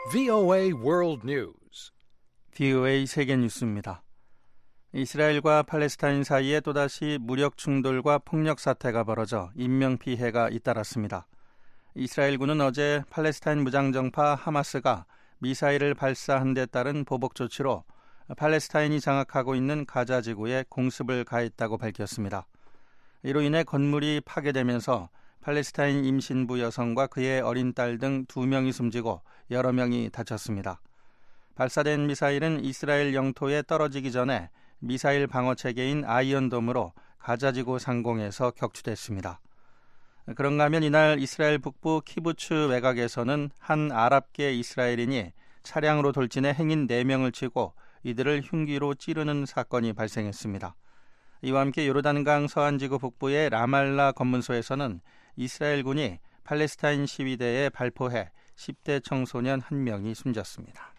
VOA World News. VOA 세계 뉴스입니다. 이스라엘과 팔레스타인 사이에 또다시 무력 충돌과 폭력 사태가 벌어져 인명피해가 잇따랐습니다. 이스라엘군은 어제 팔레스타인 무장정파 하마스가 미사일을 발사한 데 따른 보복 조치로 팔레스타인이 장악하고 있는 가자 지구에 공습을 가했다고 밝혔습니다. 이로 인해 건물이 파괴되면서 팔레스타인 임신부 여성과 그의 어린 딸 등 2명이 숨지고 여러 명이 다쳤습니다. 발사된 미사일은 이스라엘 영토에 떨어지기 전에 미사일 방어 체계인 아이언돔으로 가자지구 상공에서 격추됐습니다. 그런가 하면 이날 이스라엘 북부 키부츠 외곽에서는 한 아랍계 이스라엘인이 차량으로 돌진해 행인 4명을 치고 이들을 흉기로 찌르는 사건이 발생했습니다. 이와 함께 요르단강 서안지구 북부의 라말라 검문소에서는 이스라엘군이 팔레스타인 시위대에 발포해 10대 청소년 1명이 숨졌습니다.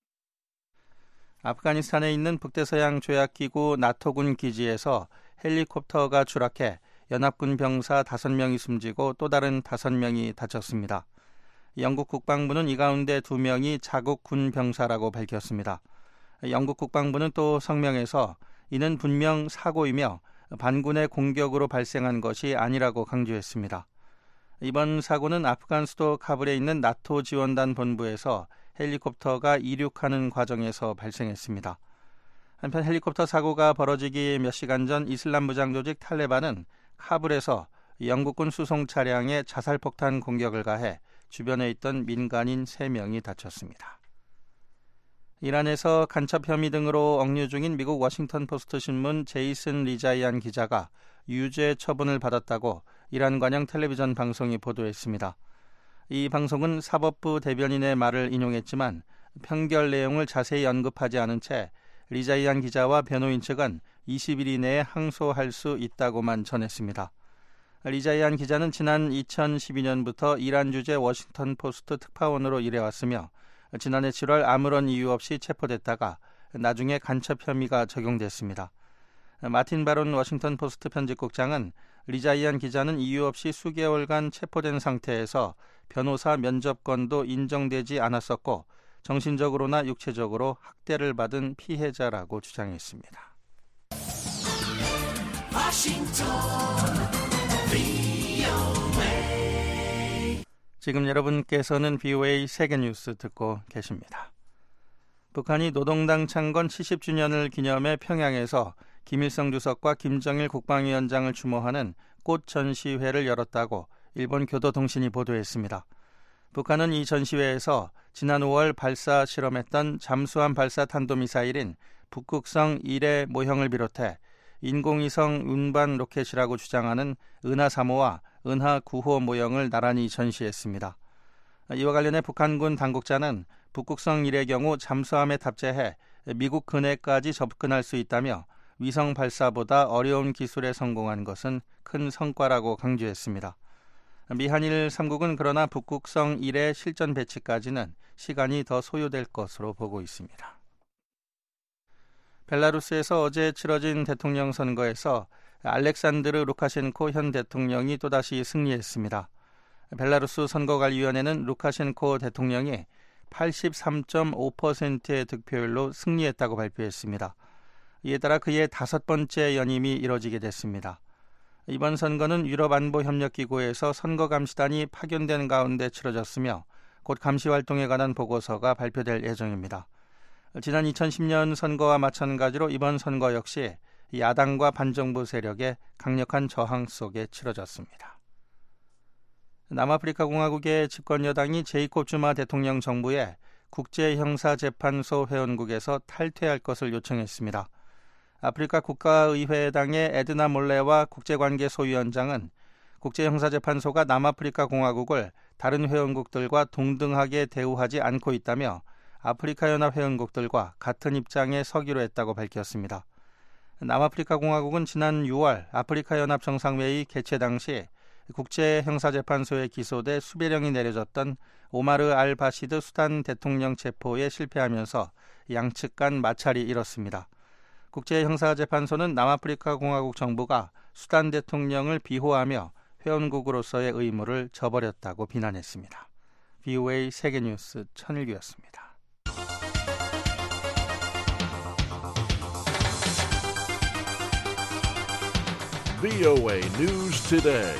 아프가니스탄에 있는 북대서양 조약기구 나토군 기지에서 헬리콥터가 추락해 연합군 병사 5명이 숨지고 또 다른 5명이 다쳤습니다. 영국 국방부는 이 가운데 2명이 자국 군 병사라고 밝혔습니다. 영국 국방부는 또 성명에서 이는 분명 사고이며 반군의 공격으로 발생한 것이 아니라고 강조했습니다. 이번 사고는 아프간 수도 카불에 있는 나토 지원단 본부에서 헬리콥터가 이륙하는 과정에서 발생했습니다. 한편 헬리콥터 사고가 벌어지기 몇 시간 전 이슬람 무장 조직 탈레반은 카불에서 영국군 수송 차량에 자살폭탄 공격을 가해 주변에 있던 민간인 3명이 다쳤습니다. 이란에서 간첩 혐의 등으로 억류 중인 미국 워싱턴 포스트 신문 제이슨 리자이안 기자가 유죄 처분을 받았다고 이란 관영 텔레비전 방송이 보도했습니다. 이 방송은 사법부 대변인의 말을 인용했지만 판결 내용을 자세히 언급하지 않은 채 리자이안 기자와 변호인 측은 20일 이내에 항소할 수 있다고만 전했습니다. 리자이안 기자는 지난 2012년부터 이란 주재 워싱턴 포스트 특파원으로 일해왔으며 지난해 7월 아무런 이유 없이 체포됐다가 나중에 간첩 혐의가 적용됐습니다. 마틴 바론 워싱턴 포스트 편집국장은 리자이안 기자는 이유 없이 수개월간 체포된 상태에서 변호사 면접권도 인정되지 않았었고 정신적으로나 육체적으로 학대를 받은 피해자라고 주장했습니다. 지금 여러분께서는 VOA 세계뉴스 듣고 계십니다. 북한이 노동당 창건 70주년을 기념해 평양에서 김일성 주석과 김정일 국방위원장을 추모하는 꽃 전시회를 열었다고 일본 교도통신이 보도했습니다. 북한은 이 전시회에서 지난 5월 발사 실험했던 잠수함 발사 탄도미사일인 북극성 1의 모형을 비롯해 인공위성 운반 로켓이라고 주장하는 은하 3호와 은하 9호 모형을 나란히 전시했습니다. 이와 관련해 북한군 당국자는 북극성 1의 경우 잠수함에 탑재해 미국 근해까지 접근할 수 있다며 위성 발사보다 어려운 기술에 성공한 것은 큰 성과라고 강조했습니다. 미한일 3국은 그러나 북극성 1의 실전 배치까지는 시간이 더 소요될 것으로 보고 있습니다. 벨라루스에서 어제 치러진 대통령 선거에서 알렉산드르 루카셴코 현 대통령이 또다시 승리했습니다. 벨라루스 선거관리위원회는 루카셴코 대통령이 83.5%의 득표율로 승리했다고 발표했습니다. 이에 따라 그의 5번째 연임이 이뤄지게 됐습니다. 이번 선거는 유럽안보협력기구에서 선거감시단이 파견된 가운데 치러졌으며 곧 감시활동에 관한 보고서가 발표될 예정입니다. 지난 2010년 선거와 마찬가지로 이번 선거 역시 야당과 반정부 세력의 강력한 저항 속에 치러졌습니다. 남아프리카 공화국의 집권 여당이 제이콥 즈마 대통령 정부에 국제형사재판소 회원국에서 탈퇴할 것을 요청했습니다. 아프리카 국가의회당의 에드나 몰레와 국제관계 소위원장은 국제형사재판소가 남아프리카 공화국을 다른 회원국들과 동등하게 대우하지 않고 있다며 아프리카 연합 회원국들과 같은 입장에 서기로 했다고 밝혔습니다. 남아프리카 공화국은 지난 6월 아프리카 연합 정상회의 개최 당시 국제형사재판소에 기소돼 수배령이 내려졌던 오마르 알 바시드 수단 대통령 체포에 실패하면서 양측 간 마찰이 일었습니다. 국제형사재판소는 남아프리카 공화국 정부가 수단 대통령을 비호하며 회원국으로서의 의무를 저버렸다고 비난했습니다. VOA 세계뉴스 천일규였습니다. VOA News Today.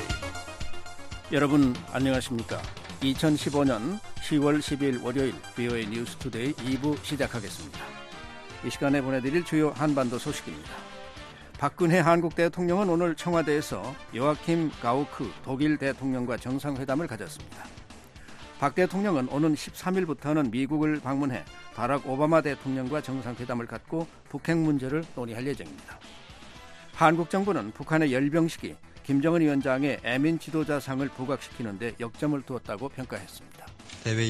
여러분 안녕하십니까? 2015년 10월 12일 월요일 VOA 뉴스 투데이 2부 시작하겠습니다. 이 시간에 보내드릴 주요 한반도 소식입니다. 박근혜 한국 대통령은 오늘 청와대에서 요아킴 가우크 독일 대통령과 정상회담을 가졌습니다. 박 대통령은 오는 13일부터는 미국을 방문해 바락 오바마 대통령과 정상회담을 갖고 북핵 문제를 논의할 예정입니다. 한국 정부는 북한의 열병식이 김정은 위원장의 애민 지도자상을 부각시키는 데 역점을 두었다고 평가했습니다. 대외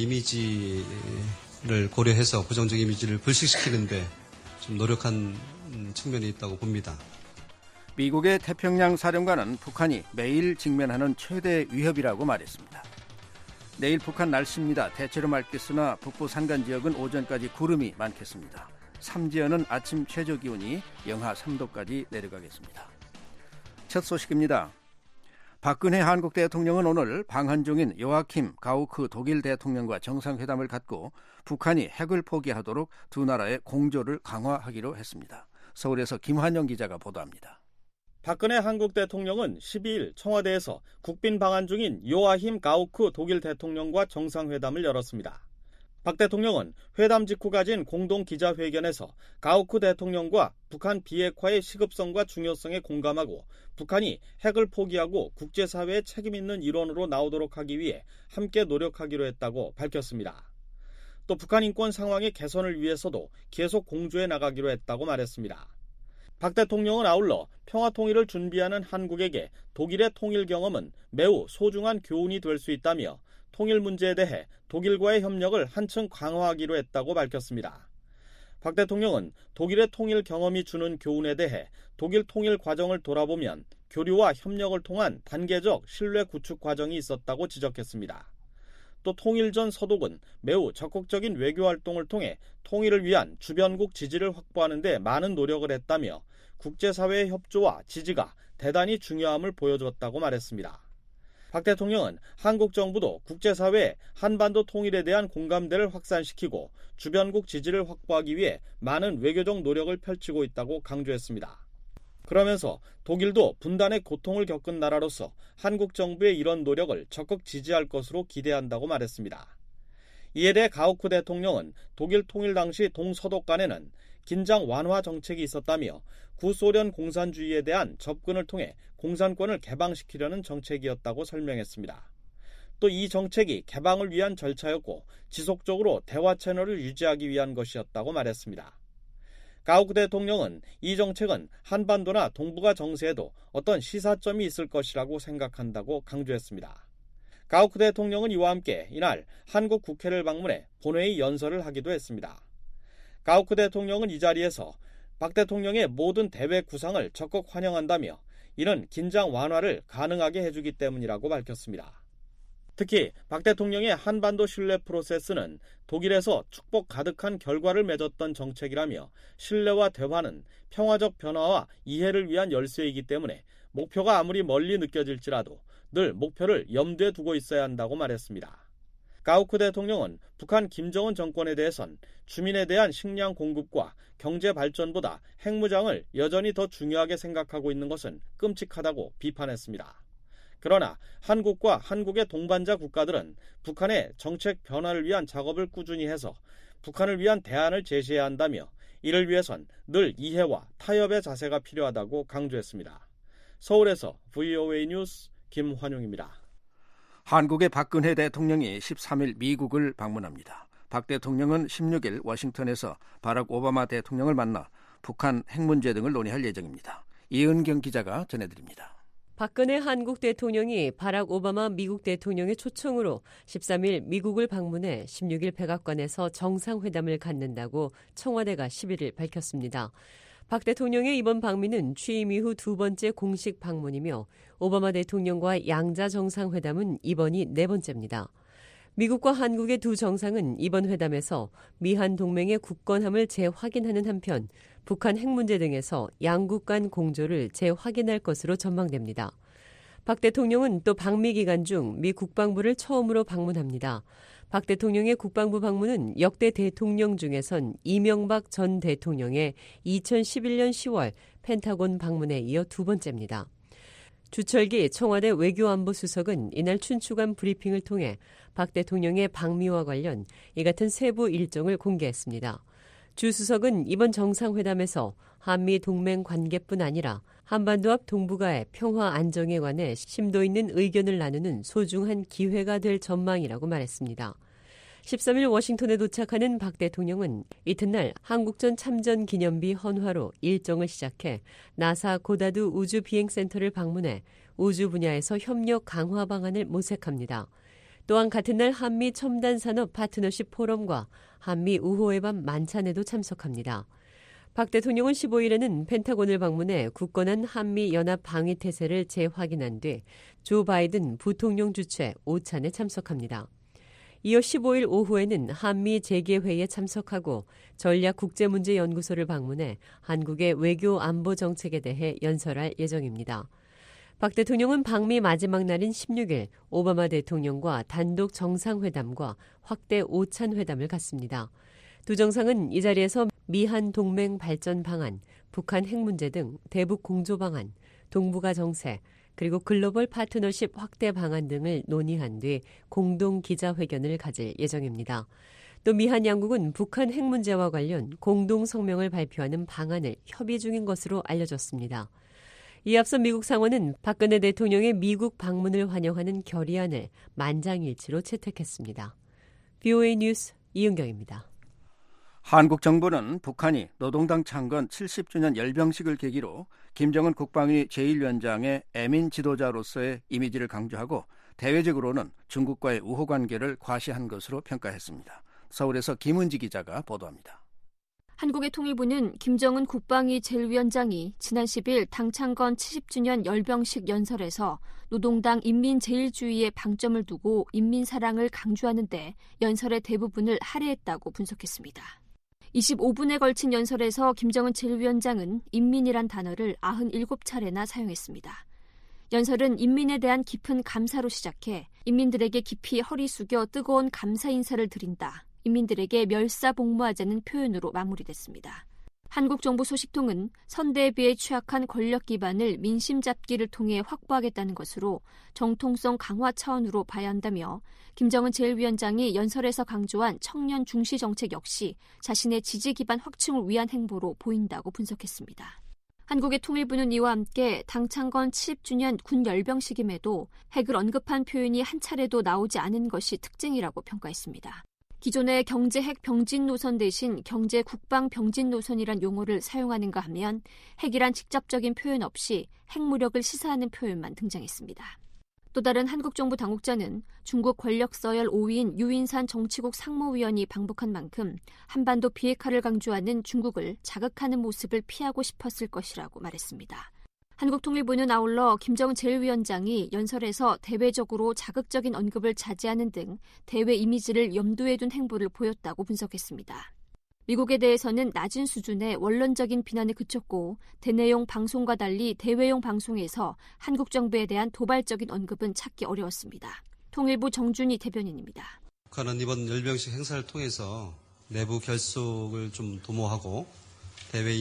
이미지를 고려해서 부정적 이미지를 불식시키는 데 좀 노력한 측면이 있다고 봅니다. 미국의 태평양 사령관은 북한이 매일 직면하는 최대 위협이라고 말했습니다. 내일 북한 날씨입니다. 대체로 맑겠으나 북부 산간 지역은 오전까지 구름이 많겠습니다. 삼지연은 아침 최저 기온이 영하 3도까지 내려가겠습니다. 첫 소식입니다. 박근혜 한국 대통령은 오늘 방한 중인 요아킴 가우크 독일 대통령과 정상회담을 갖고 북한이 핵을 포기하도록 두 나라의 공조를 강화하기로 했습니다. 서울에서 김환영 기자가 보도합니다. 박근혜 한국 대통령은 12일 청와대에서 국빈 방한 중인 요아힘 가우크 독일 대통령과 정상회담을 열었습니다. 박 대통령은 회담 직후 가진 공동 기자회견에서 가우크 대통령과 북한 비핵화의 시급성과 중요성에 공감하고 북한이 핵을 포기하고 국제사회의 책임 있는 일원으로 나오도록 하기 위해 함께 노력하기로 했다고 밝혔습니다. 또 북한 인권 상황의 개선을 위해서도 계속 공조해 나가기로 했다고 말했습니다. 박 대통령은 아울러 평화통일을 준비하는 한국에게 독일의 통일 경험은 매우 소중한 교훈이 될 수 있다며 통일 문제에 대해 독일과의 협력을 한층 강화하기로 했다고 밝혔습니다. 박 대통령은 독일의 통일 경험이 주는 교훈에 대해 독일 통일 과정을 돌아보면 교류와 협력을 통한 단계적 신뢰 구축 과정이 있었다고 지적했습니다. 또 통일 전 서독은 매우 적극적인 외교 활동을 통해 통일을 위한 주변국 지지를 확보하는 데 많은 노력을 했다며 국제사회의 협조와 지지가 대단히 중요함을 보여줬다고 말했습니다. 박 대통령은 한국 정부도 국제사회에 한반도 통일에 대한 공감대를 확산시키고 주변국 지지를 확보하기 위해 많은 외교적 노력을 펼치고 있다고 강조했습니다. 그러면서 독일도 분단의 고통을 겪은 나라로서 한국 정부의 이런 노력을 적극 지지할 것으로 기대한다고 말했습니다. 이에 대해 가우크 대통령은 독일 통일 당시 동서독 간에는 긴장 완화 정책이 있었다며 구소련 공산주의에 대한 접근을 통해 공산권을 개방시키려는 정책이었다고 설명했습니다. 또 이 정책이 개방을 위한 절차였고 지속적으로 대화 채널을 유지하기 위한 것이었다고 말했습니다. 가우크 대통령은 이 정책은 한반도나 동북아 정세에도 어떤 시사점이 있을 것이라고 생각한다고 강조했습니다. 가우크 대통령은 이와 함께 이날 한국 국회를 방문해 본회의 연설을 하기도 했습니다. 가우크 대통령은 이 자리에서 박 대통령의 모든 대외 구상을 적극 환영한다며 이는 긴장 완화를 가능하게 해주기 때문이라고 밝혔습니다. 특히 박 대통령의 한반도 신뢰 프로세스는 독일에서 축복 가득한 결과를 맺었던 정책이라며 신뢰와 대화는 평화적 변화와 이해를 위한 열쇠이기 때문에 목표가 아무리 멀리 느껴질지라도 늘 목표를 염두에 두고 있어야 한다고 말했습니다. 가우크 대통령은 북한 김정은 정권에 대해선 주민에 대한 식량 공급과 경제 발전보다 핵무장을 여전히 더 중요하게 생각하고 있는 것은 끔찍하다고 비판했습니다. 그러나 한국과 한국의 동반자 국가들은 북한의 정책 변화를 위한 작업을 꾸준히 해서 북한을 위한 대안을 제시해야 한다며 이를 위해선 늘 이해와 타협의 자세가 필요하다고 강조했습니다. 서울에서 VOA 뉴스 김환용입니다. 한국의 박근혜 대통령이 13일 미국을 방문합니다. 박 대통령은 16일 워싱턴에서 바락 오바마 대통령을 만나 북한 핵 문제 등을 논의할 예정입니다. 이은경 기자가 전해드립니다. 박근혜 한국 대통령이 바락 오바마 미국 대통령의 초청으로 13일 미국을 방문해 16일 백악관에서 정상회담을 갖는다고 청와대가 11일 밝혔습니다. 박 대통령의 이번 방미는 취임 이후 두 번째 공식 방문이며 오바마 대통령과 양자 정상회담은 이번이 네 번째입니다. 미국과 한국의 두 정상은 이번 회담에서 미한 동맹의 굳건함을 재확인하는 한편 북한 핵 문제 등에서 양국 간 공조를 재확인할 것으로 전망됩니다. 박 대통령은 또 방미 기간 중 미 국방부를 처음으로 방문합니다. 박 대통령의 국방부 방문은 역대 대통령 중에선 이명박 전 대통령의 2011년 10월 펜타곤 방문에 이어 두 번째입니다. 주철기 청와대 외교안보수석은 이날 춘추관 브리핑을 통해 박 대통령의 방미와 관련 이 같은 세부 일정을 공개했습니다. 주 수석은 이번 정상회담에서 한미 동맹 관계뿐 아니라 한반도 앞 동북아의 평화 안정에 관해 심도 있는 의견을 나누는 소중한 기회가 될 전망이라고 말했습니다. 13일 워싱턴에 도착하는 박 대통령은 이튿날 한국전 참전 기념비 헌화로 일정을 시작해 나사 고다두 우주비행센터를 방문해 우주 분야에서 협력 강화 방안을 모색합니다. 또한 같은 날 한미 첨단산업 파트너십 포럼과 한미 우호의 밤 만찬에도 참석합니다. 박 대통령은 15일에는 펜타곤을 방문해 굳건한 한미 연합 방위 태세를 재확인한 뒤 조 바이든 부통령 주최 오찬에 참석합니다. 이어 15일 오후에는 한미 재개회에 참석하고 전략국제문제연구소를 방문해 한국의 외교 안보 정책에 대해 연설할 예정입니다. 박 대통령은 방미 마지막 날인 16일 오바마 대통령과 단독 정상회담과 확대 오찬 회담을 갖습니다. 두 정상은 이 자리에서 미한 동맹 발전 방안, 북한 핵 문제 등 대북 공조 방안, 동북아 정세, 그리고 글로벌 파트너십 확대 방안 등을 논의한 뒤 공동 기자회견을 가질 예정입니다. 또 미한 양국은 북한 핵 문제와 관련 공동 성명을 발표하는 방안을 협의 중인 것으로 알려졌습니다. 이에 앞서 미국 상원은 박근혜 대통령의 미국 방문을 환영하는 결의안을 만장일치로 채택했습니다. VOA 뉴스 이은경입니다. 한국 정부는 북한이 노동당 창건 70주년 열병식을 계기로 김정은 국방위 제1위원장의 애민 지도자로서의 이미지를 강조하고 대외적으로는 중국과의 우호 관계를 과시한 것으로 평가했습니다. 서울에서 김은지 기자가 보도합니다. 한국의 통일부는 김정은 국방위 제1위원장이 지난 10일 당 창건 70주년 열병식 연설에서 노동당 인민제일주의에 방점을 두고 인민사랑을 강조하는 데 연설의 대부분을 할애했다고 분석했습니다. 25분에 걸친 연설에서 김정은 제1위원장은 인민이란 단어를 97차례나 사용했습니다. 연설은 인민에 대한 깊은 감사로 시작해 인민들에게 깊이 허리 숙여 뜨거운 감사 인사를 드린다. 인민들에게 멸사복무하자는 표현으로 마무리됐습니다. 한국 정부 소식통은 선대에 비해 취약한 권력 기반을 민심 잡기를 통해 확보하겠다는 것으로 정통성 강화 차원으로 봐야 한다며 김정은 제1위원장이 연설에서 강조한 청년 중시 정책 역시 자신의 지지 기반 확충을 위한 행보로 보인다고 분석했습니다. 한국의 통일부는 이와 함께 당 창건 70주년 군 열병식임에도 핵을 언급한 표현이 한 차례도 나오지 않은 것이 특징이라고 평가했습니다. 기존의 경제 핵 병진 노선 대신 경제 국방 병진 노선이란 용어를 사용하는가 하면 핵이란 직접적인 표현 없이 핵무력을 시사하는 표현만 등장했습니다. 또 다른 한국 정부 당국자는 중국 권력 서열 5위인 유인산 정치국 상무위원이 방북한 만큼 한반도 비핵화를 강조하는 중국을 자극하는 모습을 피하고 싶었을 것이라고 말했습니다. 한국통일부는 아울러 김정은 제1위원장이 연설에서 대외적으로 자극적인 언급을 자제하는 등 대외 이미지를 염두에 둔 행보를 보였다고 분석했습니다. 미국에 대해서는 낮은 수준의 원론적인 비난에 그쳤고 대내용 방송과 달리 대외용 방송에서 한국 정부에 대한 도발적인 언급은 찾기 어려웠습니다. 통일부 정준희 대변인입니다. 북한은 이번 열병식 행사를 통해서 내부 결속을 좀 도모하고 대외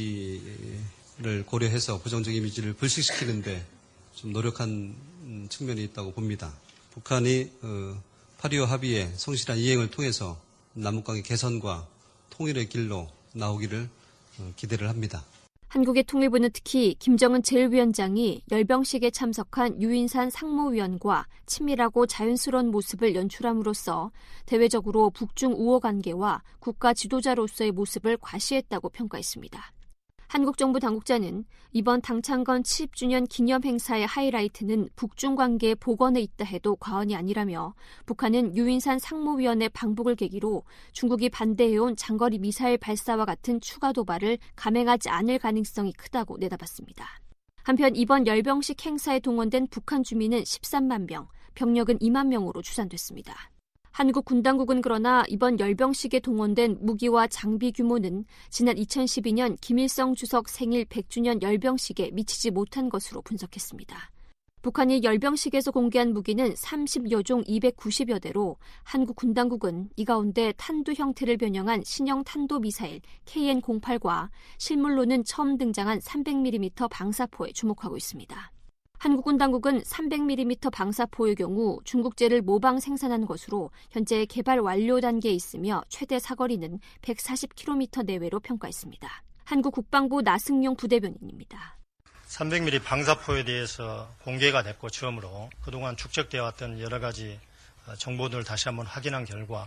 이미지를 고려해서 부정적 이미지를 불식시키는데 좀 노력한 측면이 있다고 봅니다. 북한이 8.25 합의의 성실한 이행을 통해서 남북관계 개선과 통일의 길로 나오기를 기대를 합니다. 한국의 통일부는 특히 김정은 제1위원장이 열병식에 참석한 유인산 상무위원과 친밀하고 자연스러운 모습을 연출함으로써 대외적으로 북중 우호 관계와 국가 지도자로서의 모습을 과시했다고 평가했습니다. 한국 정부 당국자는 이번 당창건 70주년 기념 행사의 하이라이트는 북중 관계의 복원에 있다 해도 과언이 아니라며 북한은 유인산 상무위원의 방북을 계기로 중국이 반대해온 장거리 미사일 발사와 같은 추가 도발을 감행하지 않을 가능성이 크다고 내다봤습니다. 한편 이번 열병식 행사에 동원된 북한 주민은 13만 명, 병력은 2만 명으로 추산됐습니다. 한국 군당국은 그러나 이번 열병식에 동원된 무기와 장비 규모는 지난 2012년 김일성 주석 생일 100주년 열병식에 미치지 못한 것으로 분석했습니다. 북한이 열병식에서 공개한 무기는 30여 종 290여 대로 한국 군 당국은 이 가운데 탄두 형태를 변형한 신형 탄도미사일 KN-08과 실물로는 처음 등장한 300mm 방사포에 주목하고 있습니다. 한국군 당국은 300mm 방사포의 경우 중국제를 모방 생산한 것으로 현재 개발 완료 단계에 있으며 최대 사거리는 140km 내외로 평가했습니다. 한국 국방부 나승용 부대변인입니다. 300mm 방사포에 대해서 공개가 됐고 처음으로 그동안 축적되어 왔던 여러 가지 정보들을 다시 한번 확인한 결과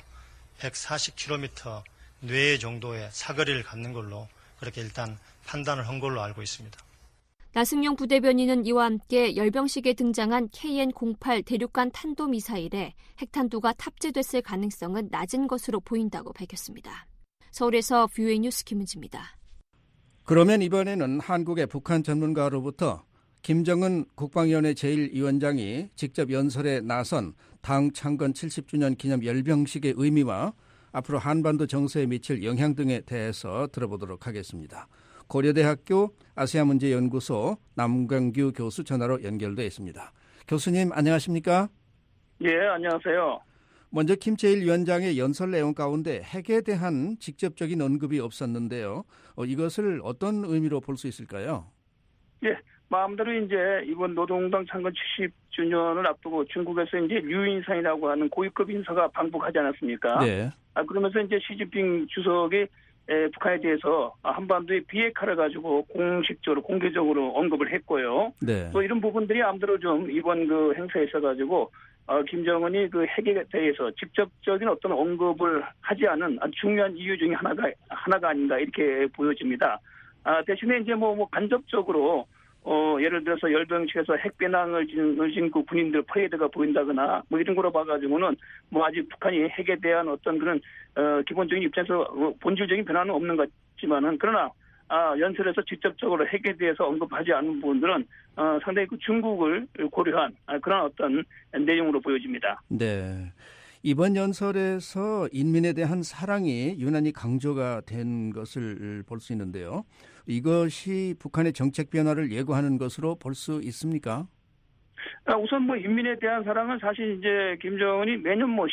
140km 내외 정도의 사거리를 갖는 걸로 그렇게 일단 판단을 한 걸로 알고 있습니다. 나승용 부대변인은 이와 함께 열병식에 등장한 KN-08 대륙간 탄도미사일에 핵탄두가 탑재됐을 가능성은 낮은 것으로 보인다고 밝혔습니다. 서울에서 VOA 뉴스 김은지입니다. 그러면 이번에는 한국의 북한 전문가로부터 김정은 국방위원회 제1위원장이 직접 연설에 나선 당 창건 70주년 기념 열병식의 의미와 앞으로 한반도 정세에 미칠 영향 등에 대해서 들어보도록 하겠습니다. 고려대학교 아시아문제연구소 남광규 교수 전화로 연결돼 있습니다. 교수님 안녕하십니까? 예, 안녕하세요. 먼저 김 제1위원장의 연설 내용 가운데 핵에 대한 직접적인 언급이 없었는데요. 이것을 어떤 의미로 볼 수 있을까요? 예, 마음대로 이제 이번 노동당 창건 70주년을 앞두고 중국에서 이제 류인산이라고 하는 고위급 인사가 방북하지 않았습니까? 네. 그러면서 이제 시진핑 주석이 북한에 대해서 한반도의 비핵화를 가지고 공식적으로 공개적으로 언급을 했고요. 네. 또 이런 부분들이 아무래도 좀 이번 그 행사에 있어가지고 김정은이 그 핵에 대해서 직접적인 어떤 언급을 하지 않은 아주 중요한 이유 중에 하나가 아닌가 이렇게 보여집니다. 대신에 이제 뭐 간접적으로 예를 들어서 열병식에서 핵배낭을 진 그 군인들 퍼레이드가 보인다거나 뭐 이런 거로 봐가지고는 뭐 아직 북한이 핵에 대한 어떤 그런 기본적인 입장에서 본질적인 변화는 없는 것 같지만은 그러나 연설에서 직접적으로 핵에 대해서 언급하지 않은 부분들은 상당히 그 중국을 고려한 그런 어떤 내용으로 보여집니다. 네. 이번 연설에서 인민에 대한 사랑이 유난히 강조가 된 것을 볼 수 있는데요. 이것이 북한의 정책 변화를 예고하는 것으로 볼 수 있습니까? 우선 뭐 인민에 대한 사랑은 사실 이제 김정은이 매년 뭐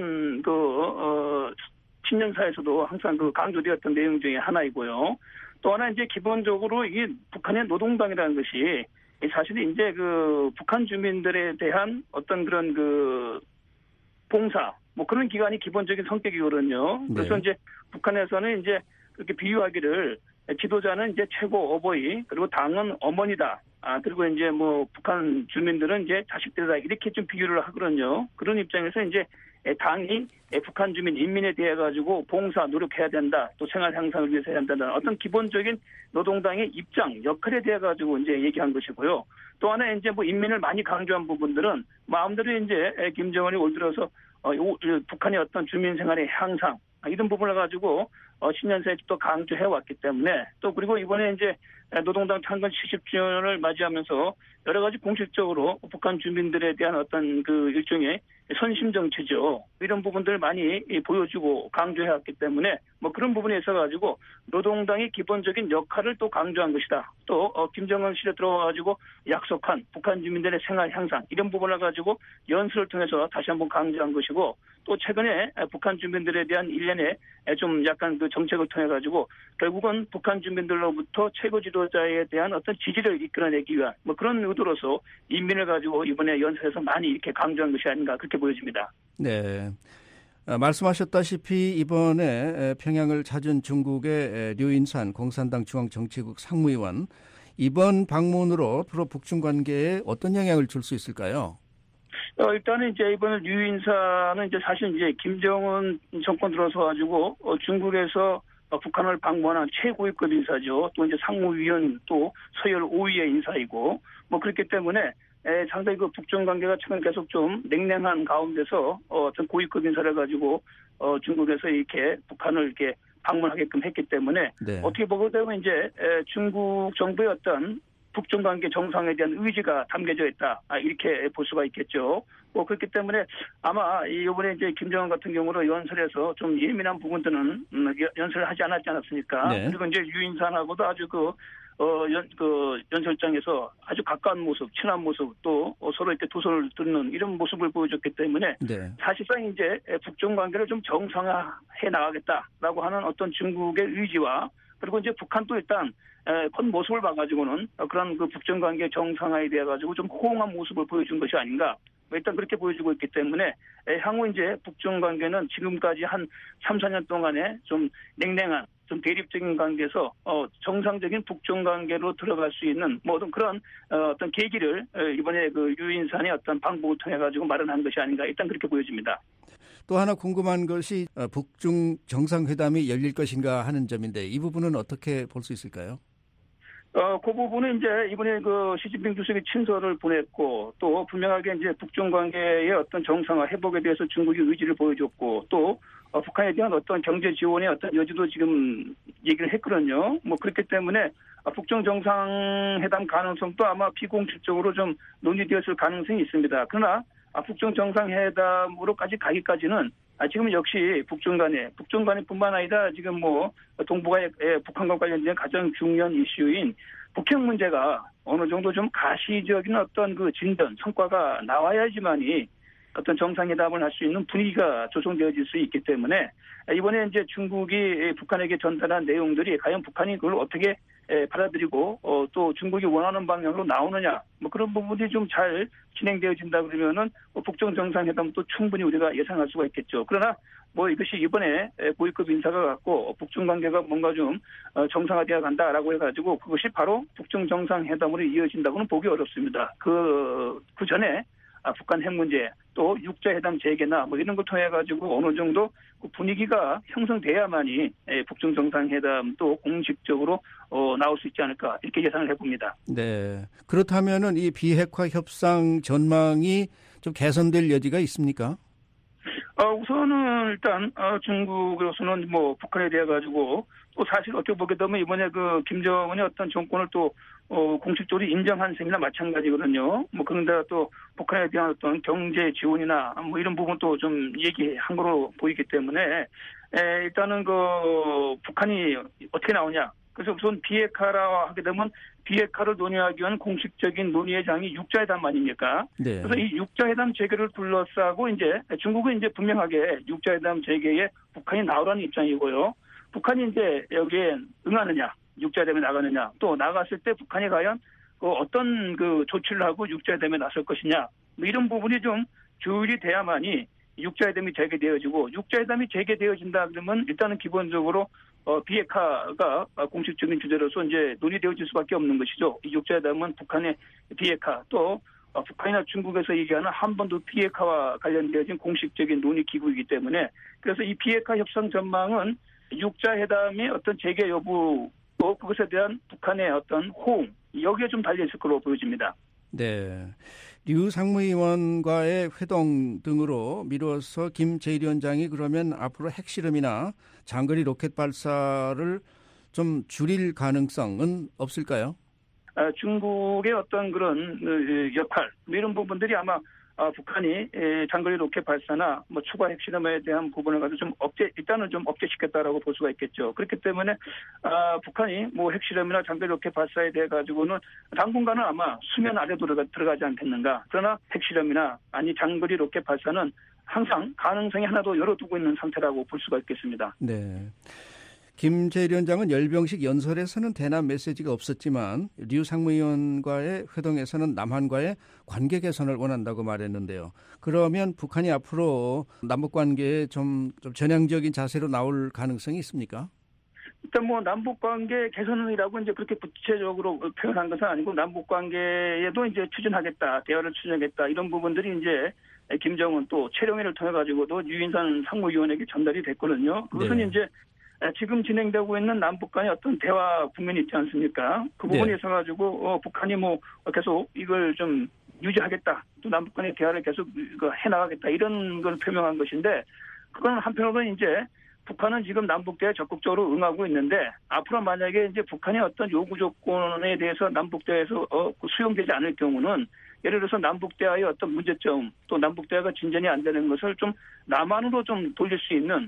신년사에서도 항상 그 강조되었던 내용 중에 하나이고요. 또 하나 이제 기본적으로 이게 북한의 노동당이라는 것이 사실 이제 그 북한 주민들에 대한 어떤 그런 그 봉사 뭐 그런 기관이 기본적인 성격이거든요. 그래서 이제 북한에서는 이제 그렇게 비유하기를 지도자는 이제 최고 어버이 그리고 당은 어머니다. 그리고 이제 뭐 북한 주민들은 이제 자식들이다 이렇게 좀 비유를 하거든요. 그런 입장에서 이제 당이 북한 주민 인민에 대해 가지고 봉사 노력해야 된다. 또 생활 향상을 위해서 해야 된다는 어떤 기본적인 노동당의 입장 역할에 대해 가지고 이제 얘기한 것이고요. 또 하나 이제 뭐 인민을 많이 강조한 부분들은 마음대로 이제 김정은이 올 들어서 북한의 어떤 주민 생활의 향상 이런 부분을 가지고 신년사에 또 강조해 왔기 때문에 또 그리고 이번에 이제 노동당 창건 70주년을 맞이하면서 여러 가지 공식적으로 북한 주민들에 대한 어떤 그 일종의 선심 정치죠. 이런 부분들을 많이 보여주고 강조해 왔기 때문에 뭐 그런 부분에 있어 가지고 노동당의 기본적인 역할을 또 강조한 것이다. 또 김정은 시대 들어와 가지고 약속한 북한 주민들의 생활 향상 이런 부분을 가지고 연설을 통해서 다시 한번 강조한 것이고 또 최근에 북한 주민들에 대한 일련의 좀 약간 그 정책을 통해 가지고 결국은 북한 주민들로부터 최고 지도자에 대한 어떤 지지를 이끌어내기 위한 뭐 그런 의도로서 인민을 가지고 이번에 연설에서 많이 이렇게 강조한 것이 아닌가 그렇게 보여집니다. 네. 말씀하셨다시피 이번에 평양을 찾은 중국의 류인산 공산당 중앙정치국 상무위원 이번 방문으로 앞으로 북중 관계에 어떤 영향을 줄 수 있을까요? 일단은 이제 이번 류인사는 이제 사실 이제 김정은 정권 들어서 가지고 중국에서 북한을 방문한 최고위급 인사죠. 또 이제 상무위원 또 서열 5위의 인사이고 뭐 그렇기 때문에 상당히 그 북중 관계가 최근 계속 좀 냉랭한 가운데서 어떤 고위급 인사를 가지고 중국에서 이렇게 북한을 이렇게 방문하게끔 했기 때문에 네. 어떻게 보게 되면 이제 중국 정부의 어떤 북중 관계 정상에 대한 의지가 담겨져 있다. 이렇게 볼 수가 있겠죠. 그렇기 때문에 아마 이번에 이제 김정은 같은 경우로 연설에서 좀 예민한 부분들은 연설을 하지 않았지 않았습니까? 네. 그리고 이제 유인산하고도 아주 그 연설장에서 아주 가까운 모습, 친한 모습, 또 서로 이렇게 두 손을 들는 이런 모습을 보여줬기 때문에 네. 사실상 이제 북중 관계를 좀 정상화해 나가겠다라고 하는 어떤 중국의 의지와 그리고 이제 북한도 일단 겉모습을 봐가지고는 그런 그 북중 관계 정상화에 대해 가지고 좀 호응한 모습을 보여준 것이 아닌가. 일단 그렇게 보여주고 있기 때문에 향후 이제 북중 관계는 지금까지 한 3, 4년 동안에 좀 냉랭한 좀 대립적인 관계에서 정상적인 북중 관계로 들어갈 수 있는 모든 그런 어떤 계기를 이번에 그 유인산의 어떤 방북을 통해 가지고 마련한 것이 아닌가 일단 그렇게 보여집니다. 또 하나 궁금한 것이 북중 정상회담이 열릴 것인가 하는 점인데 이 부분은 어떻게 볼 수 있을까요? 그 부분은 이제 이번에 그 시진핑 주석이 친서를 보냈고 또 분명하게 이제 북중 관계의 어떤 정상화 회복에 대해서 중국이 의지를 보여줬고 또 북한에 대한 어떤 경제 지원의 어떤 여지도 지금 얘기를 했거든요. 뭐 그렇기 때문에 북중 정상회담 가능성도 아마 비공식적으로 좀 논의되었을 가능성이 있습니다. 그러나 북중 정상회담으로까지 가기까지는 지금 역시 북중 간에뿐만 아니라 지금 뭐 동북아의 북한과 관련된 가장 중요한 이슈인 북핵 문제가 어느 정도 좀 가시적인 어떤 그 진전 성과가 나와야지만이 어떤 정상회담을 할 수 있는 분위기가 조성되어질 수 있기 때문에 이번에 이제 중국이 북한에게 전달한 내용들이 과연 북한이 그걸 어떻게 받아들이고 또 중국이 원하는 방향으로 나오느냐 뭐 그런 부분이 좀 잘 진행되어진다 그러면은 북중 정상회담도 충분히 우리가 예상할 수가 있겠죠. 그러나 뭐 이것이 이번에 고위급 인사가 갖고 북중 관계가 뭔가 좀 정상화되어 간다라고 해가지고 그것이 바로 북중 정상회담으로 이어진다고는 보기 어렵습니다. 그 전에 북한 핵 문제 또 육자회담 재개나 뭐 이런 걸 통해 가지고 어느 정도 그 분위기가 형성돼야만이 북중 정상회담도 공식적으로 나올 수 있지 않을까 이렇게 예상을 해봅니다. 네. 그렇다면은 이 비핵화 협상 전망이 좀 개선될 여지가 있습니까? 우선은 일단 중국으로서는 뭐 북한에 대해 가지고 또 사실 어떻게 보게 되면 이번에 그 김정은의 어떤 정권을 또 공식적으로 인정한 셈이나 마찬가지거든요. 뭐 그런데 또 북한에 대한 어떤 경제 지원이나 뭐 이런 부분도 좀 얘기한 거로 보이기 때문에 일단은 그 북한이 어떻게 나오냐. 그래서 우선 비핵화라 하게 되면 비핵화를 논의하기 위한 공식적인 논의의 장이 육자회담 아닙니까? 네. 그래서 이 육자회담 재개를 둘러싸고 이제 중국은 이제 분명하게 육자회담 재개에 북한이 나오라는 입장이고요. 북한이 이제 여기에 응하느냐, 육자회담에 나가느냐, 또 나갔을 때 북한이 과연 어떤 그 조치를 하고 육자회담에 나설 것이냐, 뭐 이런 부분이 좀 조율이 돼야만이 육자회담이 재개되어지고 육자회담이 재개되어진다 그러면 일단은 기본적으로 비핵화가 공식적인 주제로서 이제 논의되어질 수밖에 없는 것이죠. 이 육자회담은 북한의 비핵화 또 북한이나 중국에서 얘기하는 한반도 비핵화와 관련되어진 공식적인 논의 기구이기 때문에 그래서 이 비핵화 협상 전망은 육자회담의 어떤 재개 여부 또 그것에 대한 북한의 어떤 호응 여기에 좀 달려있을 걸로 보여집니다. 네. 류 상무위원과의 회동 등으로 미뤄서 김 제1위원장이 그러면 앞으로 핵실험이나 장거리 로켓 발사를 좀 줄일 가능성은 없을까요? 중국의 어떤 그런 역할 이런 부분들이 아마 북한이 장거리 로켓 발사나 뭐 추가 핵실험에 대한 부분을 가지고 좀 일단은 좀 억제시켰다라고 볼 수가 있겠죠. 그렇기 때문에 북한이 뭐 핵실험이나 장거리 로켓 발사에 대해 가지고는 당분간은 아마 수면 아래도 들어가지 않겠는가. 그러나 핵실험이나 아니 장거리 로켓 발사는 항상 가능성이 하나도 열어두고 있는 상태라고 볼 수가 있겠습니다. 네. 김 제1위원장은 열병식 연설에서는 대남 메시지가 없었지만 류 상무위원과의 회동에서는 남한과의 관계 개선을 원한다고 말했는데요. 그러면 북한이 앞으로 남북관계에 좀 전향적인 자세로 나올 가능성이 있습니까? 일단 뭐 남북관계 개선이라고 이제 그렇게 구체적으로 표현한 것은 아니고 남북관계에도 이제 추진하겠다, 대화를 추진하겠다 이런 부분들이 이제 김정은 또 최룡해를 통해 가지고도 유인산 상무위원에게 전달이 됐거든요. 그것은 네. 이제 지금 진행되고 있는 남북 간의 어떤 대화 국면이 있지 않습니까? 그 부분에 네. 있어가지고 북한이 뭐 계속 이걸 좀 유지하겠다, 또 남북 간의 대화를 계속 해나가겠다 이런 걸 표명한 것인데 그건 한편으로는 이제 북한은 지금 남북 대화에 적극적으로 응하고 있는데 앞으로 만약에 이제 북한의 어떤 요구 조건에 대해서 남북 대화에서 수용되지 않을 경우는 예를 들어서 남북 대화의 어떤 문제점 또 남북 대화가 진전이 안 되는 것을 좀 남한으로 좀 돌릴 수 있는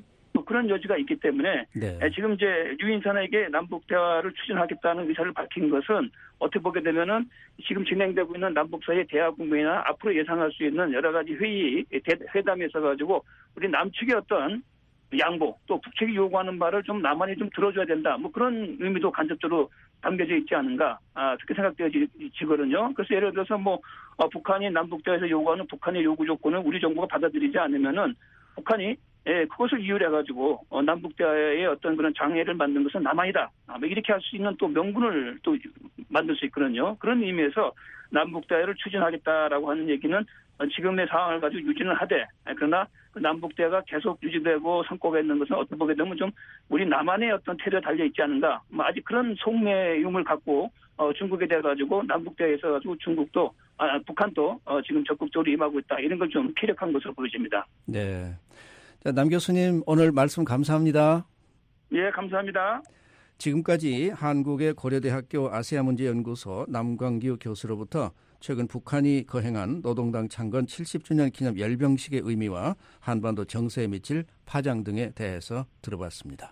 그런 여지가 있기 때문에 네. 지금 이제 유인선에게 남북 대화를 추진하겠다는 의사를 밝힌 것은 어떻게 보게 되면은 지금 진행되고 있는 남북 사이의 대화 국면이나 앞으로 예상할 수 있는 여러 가지 회담에 있어 가지고 우리 남측의 어떤 양보 또 북측이 요구하는 바를 좀 남한이 좀 들어줘야 된다. 뭐 그런 의미도 간접적으로 담겨져 있지 않은가 그렇게 생각되어지거든요. 그래서 예를 들어서 북한이 남북 대화에서 요구하는 북한의 요구 조건을 우리 정부가 받아들이지 않으면은 북한이 그것을 이유로 해가지고 남북 대화의 어떤 그런 장애를 만든 것은 남한이다. 이렇게 할 수 있는 또 명분을 또 만들 수 있거든요. 그런 의미에서 남북 대화를 추진하겠다라고 하는 얘기는 지금의 상황을 가지고 유지는 하되 그러나 그 남북 대화가 계속 유지되고 성과가 있는 것은 어떻게 보게 되면 좀 우리 남한의 어떤 태도에 달려 있지 않은가. 아직 그런 속내움을 갖고 중국에 대해 가지고 남북 대화에 있어 가지고 중국도 북한도 지금 적극적으로 임하고 있다. 이런 걸 좀 피력한 것으로 보여집니다. 네. 자, 남 교수님 오늘 말씀 감사합니다. 예, 감사합니다. 지금까지 한국의 고려대학교 아시아문제연구소 남광규 교수로부터 최근 북한이 거행한 노동당 창건 70주년 기념 열병식의 의미와 한반도 정세에 미칠 파장 등에 대해서 들어봤습니다.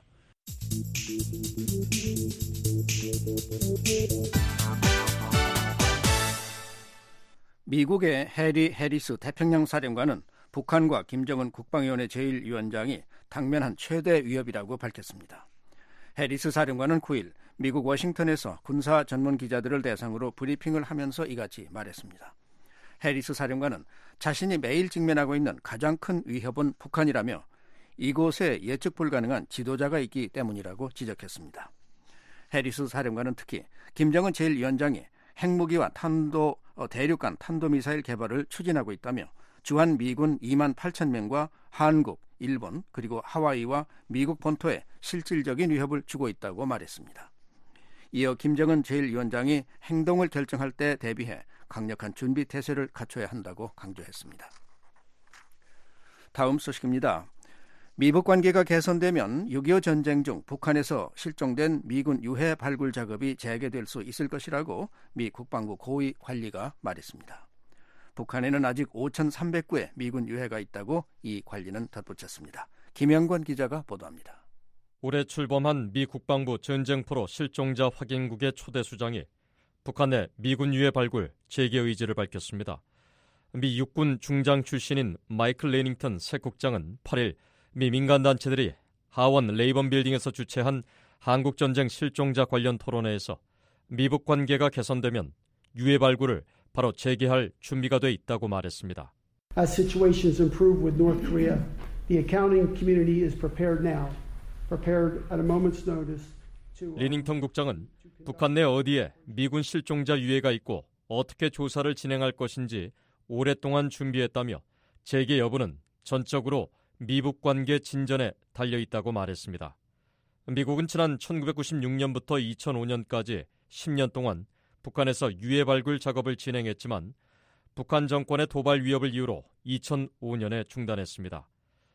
미국의 해리 해리스 태평양 사령관은 북한과 김정은 국방위원회 제1위원장이 당면한 최대 위협이라고 밝혔습니다. 해리스 사령관은 9일 미국 워싱턴에서 군사 전문 기자들을 대상으로 브리핑을 하면서 이같이 말했습니다. 해리스 사령관은 자신이 매일 직면하고 있는 가장 큰 위협은 북한이라며 이곳에 예측 불가능한 지도자가 있기 때문이라고 지적했습니다. 해리스 사령관은 특히 김정은 제1위원장이 핵무기와 대륙간 탄도미사일 개발을 추진하고 있다며 주한 미군 2만 8천 명과 한국, 일본 그리고 하와이와 미국 본토에 실질적인 위협을 주고 있다고 말했습니다. 이어 김정은 제1위원장이 행동을 결정할 때 대비해 강력한 준비 태세를 갖춰야 한다고 강조했습니다. 다음 소식입니다. 미북 관계가 개선되면 6.25 전쟁 중 북한에서 실종된 미군 유해 발굴 작업이 재개될 수 있을 것이라고 미 국방부 고위 관리가 말했습니다. 북한에는 아직 5,300구의 미군 유해가 있다고 이 관리는 덧붙였습니다. 김영권 기자가 보도합니다. 올해 출범한 미 국방부 전쟁포로 실종자 확인국의 초대 수장이 북한 내 미군 유해 발굴 재개 의지를 밝혔습니다. 미 육군 중장 출신인 마이클 레닝턴 새 국장은 8일 미 민간단체들이 하원 레이번 빌딩에서 주최한 한국전쟁 실종자 관련 토론회에서 미북 관계가 개선되면 유해 발굴을 바로 재개할 준비가 돼 있다고 말했습니다. As situations improve with North Korea, the accounting community is prepared now, prepared at a moment's notice to. 리닝턴 국장은 북한 내 어디에 미군 실종자 유해가 있고 어떻게 조사를 진행할 것인지 오랫동안 준비했다며 재개 여부는 전적으로 미북 관계 진전에 달려 있다고 말했습니다. 미국은 지난 1996년부터 2005년까지 10년 동안 북한에서 유해 발굴 작업을 진행했지만 북한 정권의 도발 위협을 이유로 2005년에 중단했습니다.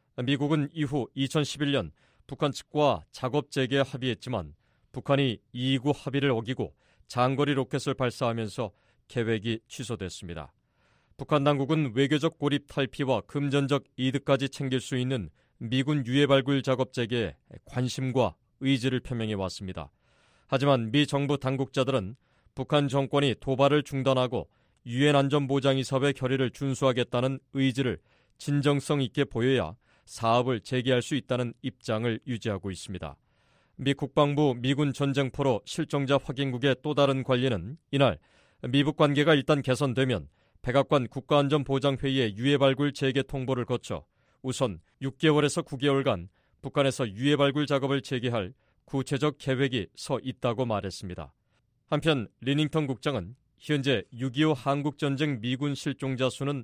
미국은 이후 2011년 북한 측과 작업 재개에 합의했지만 북한이 이의구 합의를 어기고 장거리 로켓을 발사하면서 계획이 취소됐습니다. 북한 당국은 외교적 고립 탈피와 금전적 이득까지 챙길 수 있는 미군 유해 발굴 작업 재개에 관심과 의지를 표명해 왔습니다. 하지만 미 정부 당국자들은 북한 정권이 도발을 중단하고 유엔 안전보장이사회 결의를 준수하겠다는 의지를 진정성 있게 보여야 사업을 재개할 수 있다는 입장을 유지하고 있습니다. 미 국방부 미군 전쟁포로 실종자 확인국의 또 다른 관리는 이날 미북 관계가 일단 개선되면 백악관 국가안전보장회의의 유해 발굴 재개 통보를 거쳐 우선 6개월에서 9개월간 북한에서 유해 발굴 작업을 재개할 구체적 계획이 서 있다고 말했습니다. 한편 리닝턴 국장은 현재 6.25 한국전쟁 미군 실종자 수는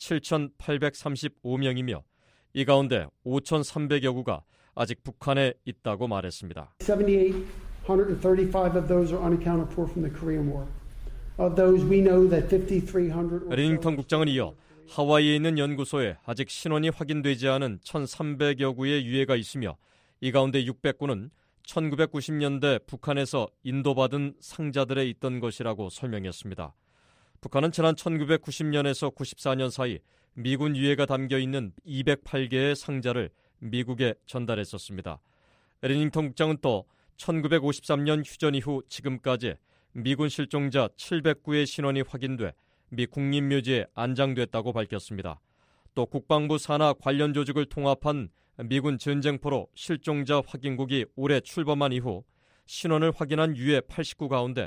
7,835명이며 이 가운데 5,300여 구가 아직 북한에 있다고 말했습니다. 7,835 of those are unaccounted for from the Korean War. Of those we know that 5,300 리닝턴 국장은 이어 하와이에 있는 연구소에 아직 신원이 확인되지 않은 1,300여 구의 유해가 있으며 이 가운데 600구는 1990년대 북한에서 인도받은 상자들에 있던 것이라고 설명했습니다. 북한은 지난 1990년에서 94년 사이 미군 유해가 담겨 있는 208개의 상자를 미국에 전달했었습니다. 리닝턴 국장은 또 1953년 휴전 이후 지금까지 미군 실종자 709의 신원이 확인돼 미 국립묘지에 안장됐다고 밝혔습니다. 또 국방부 산하 관련 조직을 통합한 미군 전쟁포로 실종자 확인국이 올해 출범한 이후 신원을 확인한 유해 89 가운데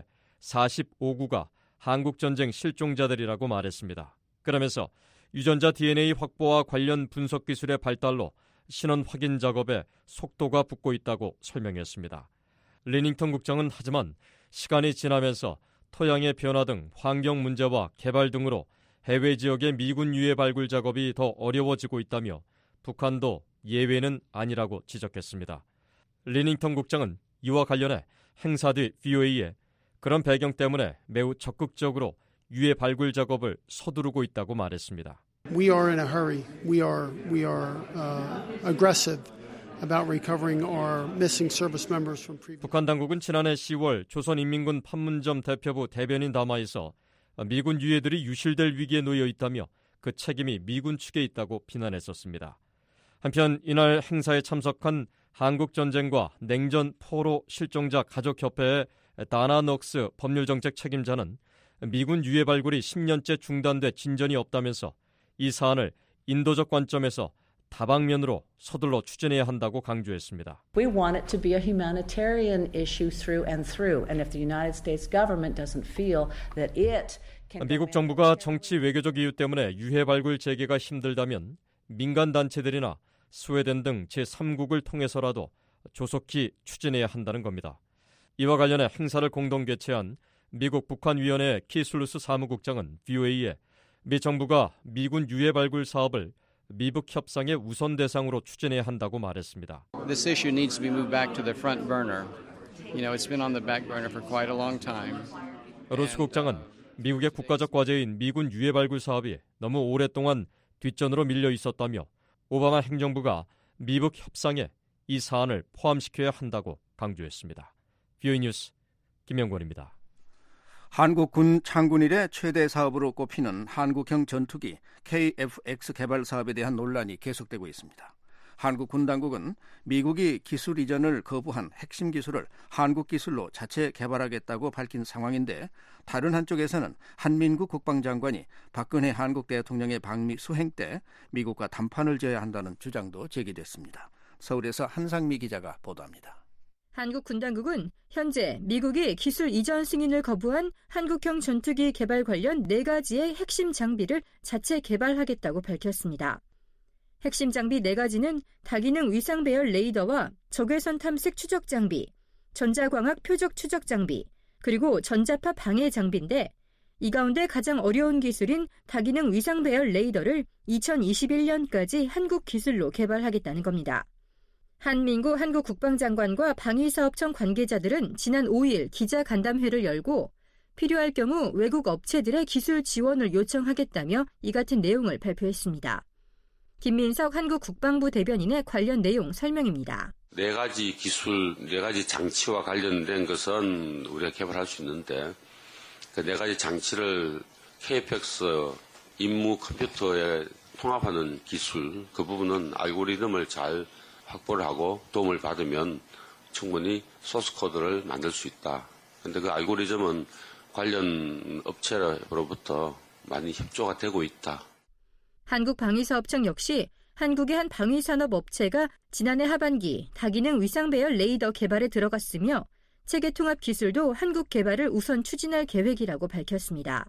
45구가 한국전쟁 실종자들이라고 말했습니다. 그러면서 유전자 DNA 확보와 관련 분석 기술의 발달로 신원 확인 작업에 속도가 붙고 있다고 설명했습니다. 리닝턴 국장은 하지만 시간이 지나면서 토양의 변화 등 환경 문제와 개발 등으로 해외 지역의 미군 유해 발굴 작업이 더 어려워지고 있다며 북한도 예외는 아니라고 지적했습니다. 리닝턴 국장은 이와 관련해 행사 뒤 VOA에 그런 배경 때문에 매우 적극적으로 유해 발굴 작업을 서두르고 있다고 말했습니다. We are in a hurry. We are aggressive about recovering our missing service members from previous. 북한 당국은 지난해 10월 조선인민군 판문점 대표부 대변인 담화에서 미군 유해들이 유실될 위기에 놓여 있다며 그 책임이 미군 측에 있다고 비난했었습니다. 한편 이날 행사에 참석한 한국전쟁과 냉전 포로 실종자 가족협회의 다나 녹스 법률정책 책임자는 미군 유해 발굴이 10년째 중단돼 진전이 없다면서 이 사안을 인도적 관점에서 다방면으로 서둘러 추진해야 한다고 강조했습니다. We want it to be a humanitarian issue through and through. And if the United States government doesn't feel that it can 미국 정부가 정치 외교적 이유 때문에 유해 발굴 재개가 힘들다면 민간 단체들이나 스웨덴 등 제3국을 통해서라도 조속히 추진해야 한다는 겁니다. 이와 관련해 행사를 공동 개최한 미국 북한위원회 키슬루스 사무국장은 VOA에 미 정부가 미군 유해 발굴 사업을 미북 협상의 우선 대상으로 추진해야 한다고 말했습니다. This issue needs to be moved back to the front burner. You know, it's been on the back burner for quite a long time. 로스 국장은 미국의 국가적 과제인 미군 유해 발굴 사업이 너무 오랫동안 뒷전으로 밀려 있었다며 오바마 행정부가 미북 협상에 이 사안을 포함시켜야 한다고 강조했습니다. VOA 뉴스 김영권입니다. 한국 군 창군 이래 최대 사업으로 꼽히는 한국형 전투기 KF-X 개발 사업에 대한 논란이 계속되고 있습니다. 한국 군 당국은 미국이 기술 이전을 거부한 핵심 기술을 한국 기술로 자체 개발하겠다고 밝힌 상황인데 다른 한쪽에서는 한민구 국방장관이 박근혜 한국 대통령의 방미 수행 때 미국과 담판을 지어야 한다는 주장도 제기됐습니다. 서울에서 한상미 기자가 보도합니다. 한국 군 당국은 현재 미국이 기술 이전 승인을 거부한 한국형 전투기 개발 관련 4가지의 핵심 장비를 자체 개발하겠다고 밝혔습니다. 핵심 장비 4가지는 다기능 위상 배열 레이더와 적외선 탐색 추적 장비, 전자광학 표적 추적 장비, 그리고 전자파 방해 장비인데 이 가운데 가장 어려운 기술인 다기능 위상 배열 레이더를 2021년까지 한국 기술로 개발하겠다는 겁니다. 한민구 한국 국방장관과 방위사업청 관계자들은 지난 5일 기자간담회를 열고 필요할 경우 외국 업체들의 기술 지원을 요청하겠다며 이 같은 내용을 발표했습니다. 김민석 한국 국방부 대변인의 관련 내용 설명입니다. 4가지 기술, 4가지 장치와 관련된 것은 우리가 개발할 수 있는데 그 4가지 장치를 KF-X 임무 컴퓨터에 통합하는 기술, 그 부분은 알고리즘을 잘 확보를 하고 도움을 받으면 충분히 소스 코드를 만들 수 있다. 그런데 그 알고리즘은 관련 업체로부터 많이 협조가 되고 있다. 한국방위사업청 역시 한국의 한 방위산업 업체가 지난해 하반기 다기능 위상 배열 레이더 개발에 들어갔으며 체계 통합 기술도 한국 개발을 우선 추진할 계획이라고 밝혔습니다.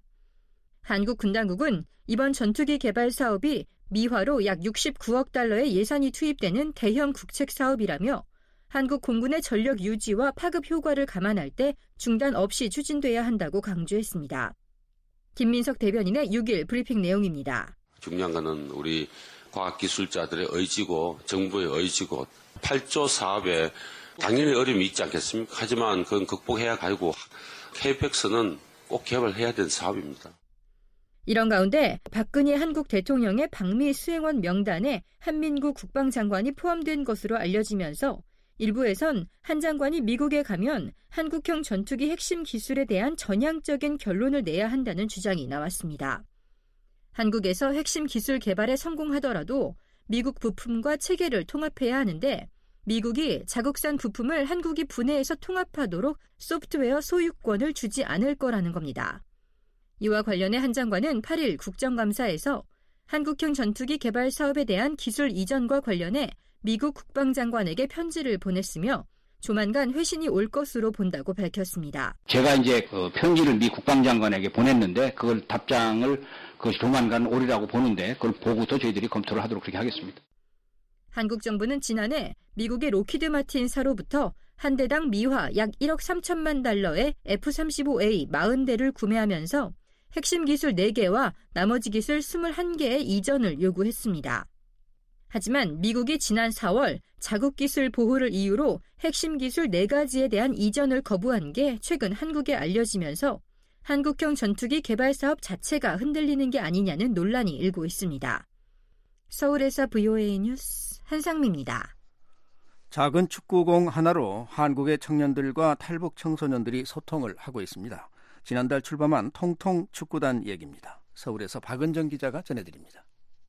한국 군 당국은 이번 전투기 개발 사업이 미화로 약 69억 달러의 예산이 투입되는 대형 국책 사업이라며 한국 공군의 전력 유지와 파급 효과를 감안할 때 중단 없이 추진돼야 한다고 강조했습니다. 김민석 대변인의 6일 브리핑 내용입니다. 중요한 것은 우리 과학기술자들의 의지고 정부의 의지고 8조 사업에 당연히 어려움이 있지 않겠습니까? 하지만 그건 극복해야 하고 KF-X는 꼭 개발해야 되는 사업입니다. 이런 가운데 박근혜 한국 대통령의 방미 수행원 명단에 한민구 국방장관이 포함된 것으로 알려지면서 일부에선 한 장관이 미국에 가면 한국형 전투기 핵심 기술에 대한 전향적인 결론을 내야 한다는 주장이 나왔습니다. 한국에서 핵심 기술 개발에 성공하더라도 미국 부품과 체계를 통합해야 하는데 미국이 자국산 부품을 한국이 분해해서 통합하도록 소프트웨어 소유권을 주지 않을 거라는 겁니다. 이와 관련해 한 장관은 8일 국정감사에서 한국형 전투기 개발 사업에 대한 기술 이전과 관련해 미국 국방장관에게 편지를 보냈으며 조만간 회신이 올 것으로 본다고 밝혔습니다. 제가 이제 그 편지를 미 국방장관에게 보냈는데 그걸 답장을 그것이 조만간 오리라고 보는데 그걸 보고서 저희들이 검토를 하도록 그렇게 하겠습니다. 한국 정부는 지난해 미국의 로키드 마틴사로부터 한 대당 미화 약 1억 3천만 달러의 F-35A 40대를 구매하면서 핵심 기술 4개와 나머지 기술 21개의 이전을 요구했습니다. 하지만 미국이 지난 4월 자국 기술 보호를 이유로 핵심 기술 4가지에 대한 이전을 거부한 게 최근 한국에 알려지면서 한국형 전투기 개발 사업 자체가 흔들리는 게 아니냐는 논란이 일고 있습니다. 서울에서 VOA 뉴스 한상미입니다. 작은 축구공 하나로 한국의 청년들과 탈북 청소년들이 소통을 하고 있습니다. 지난달 출범한 통통 축구단 얘기입니다. 서울에서 박은정 기자가 전해드립니다.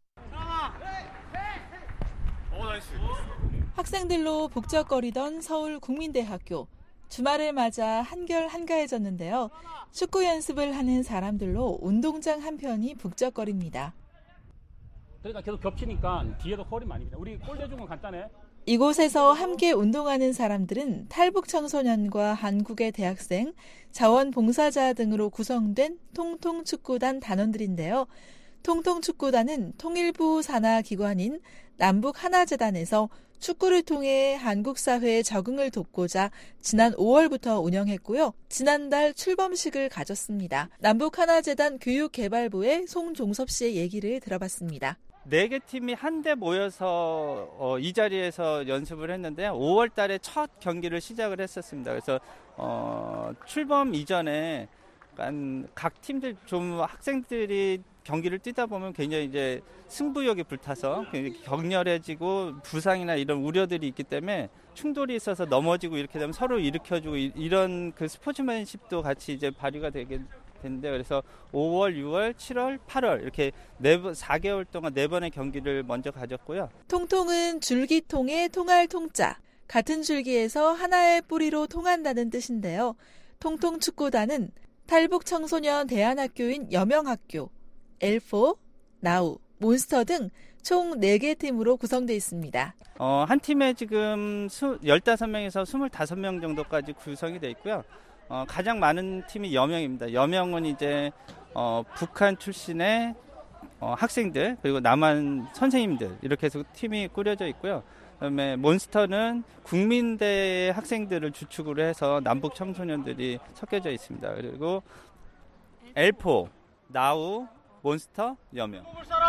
학생들로 북적거리던 서울 국민대학교. 주말을 맞아 한결한가해졌는데요. 축구 연습을 하는 사람들로 운동장 한편이 북적거립니다. 그러니까 계속 겹치니까 뒤에도 콜이 많이 납니다. 우리 골 대중은 간단해. 이곳에서 함께 운동하는 사람들은 탈북 청소년과 한국의 대학생, 자원봉사자 등으로 구성된 통통축구단 단원들인데요. 통통축구단은 통일부 산하 기관인 남북하나재단에서 축구를 통해 한국 사회에 적응을 돕고자 지난 5월부터 운영했고요. 지난달 출범식을 가졌습니다. 남북하나재단 교육개발부의 송종섭 씨의 얘기를 들어봤습니다. 4개 팀이 한데 모여서 이 자리에서 연습을 했는데요. 5월 달에 첫 경기를 시작을 했었습니다. 그래서 출범 이전에 각 팀들 좀 학생들이 경기를 뛰다 보면 굉장히 이제 승부욕이 불타서 격렬해지고 부상이나 이런 우려들이 있기 때문에 충돌이 있어서 넘어지고 이렇게 되면 서로 일으켜주고 이런 그 스포츠맨십도 같이 이제 발휘가 되게 되는데 그래서 5월, 6월, 7월, 8월 이렇게 4개월 동안 4번의 경기를 먼저 가졌고요. 통통은 줄기통의 통할 통자, 같은 줄기에서 하나의 뿌리로 통한다는 뜻인데요. 통통축구단은 탈북 청소년 대안학교인 여명학교, 엘포, 나우, 몬스터 등 총 4개 팀으로 구성되어 있습니다. 한 팀에 지금 15명에서 25명 정도까지 구성이 되어 있고요. 가장 많은 팀이 여명입니다. 여명은 이제 북한 출신의 학생들 그리고 남한 선생님들 이렇게 해서 팀이 꾸려져 있고요. 그다음에 몬스터는 국민대 학생들을 주축으로 해서 남북 청소년들이 섞여져 있습니다. 그리고 엘포, 나우, 몬스터, 여명.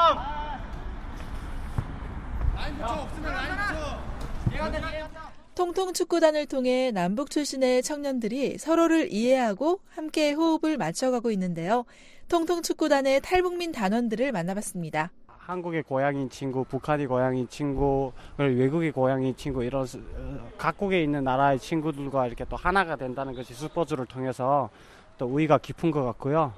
통통축구단을 통해 남북 출신의 청년들이 서로를 이해하고 함께 호흡을 맞춰가고 있는데요. 통통축구단의 탈북민 단원들을 만나봤습니다. 한국의 고향인 친구, 북한이 고향인 친구, 외국이 고향인 친구 이런 각국에 있는 나라의 친구들과 이렇게 또 하나가 된다는 것이 스포츠를 통해서 또 우위가 깊은 것 같고요.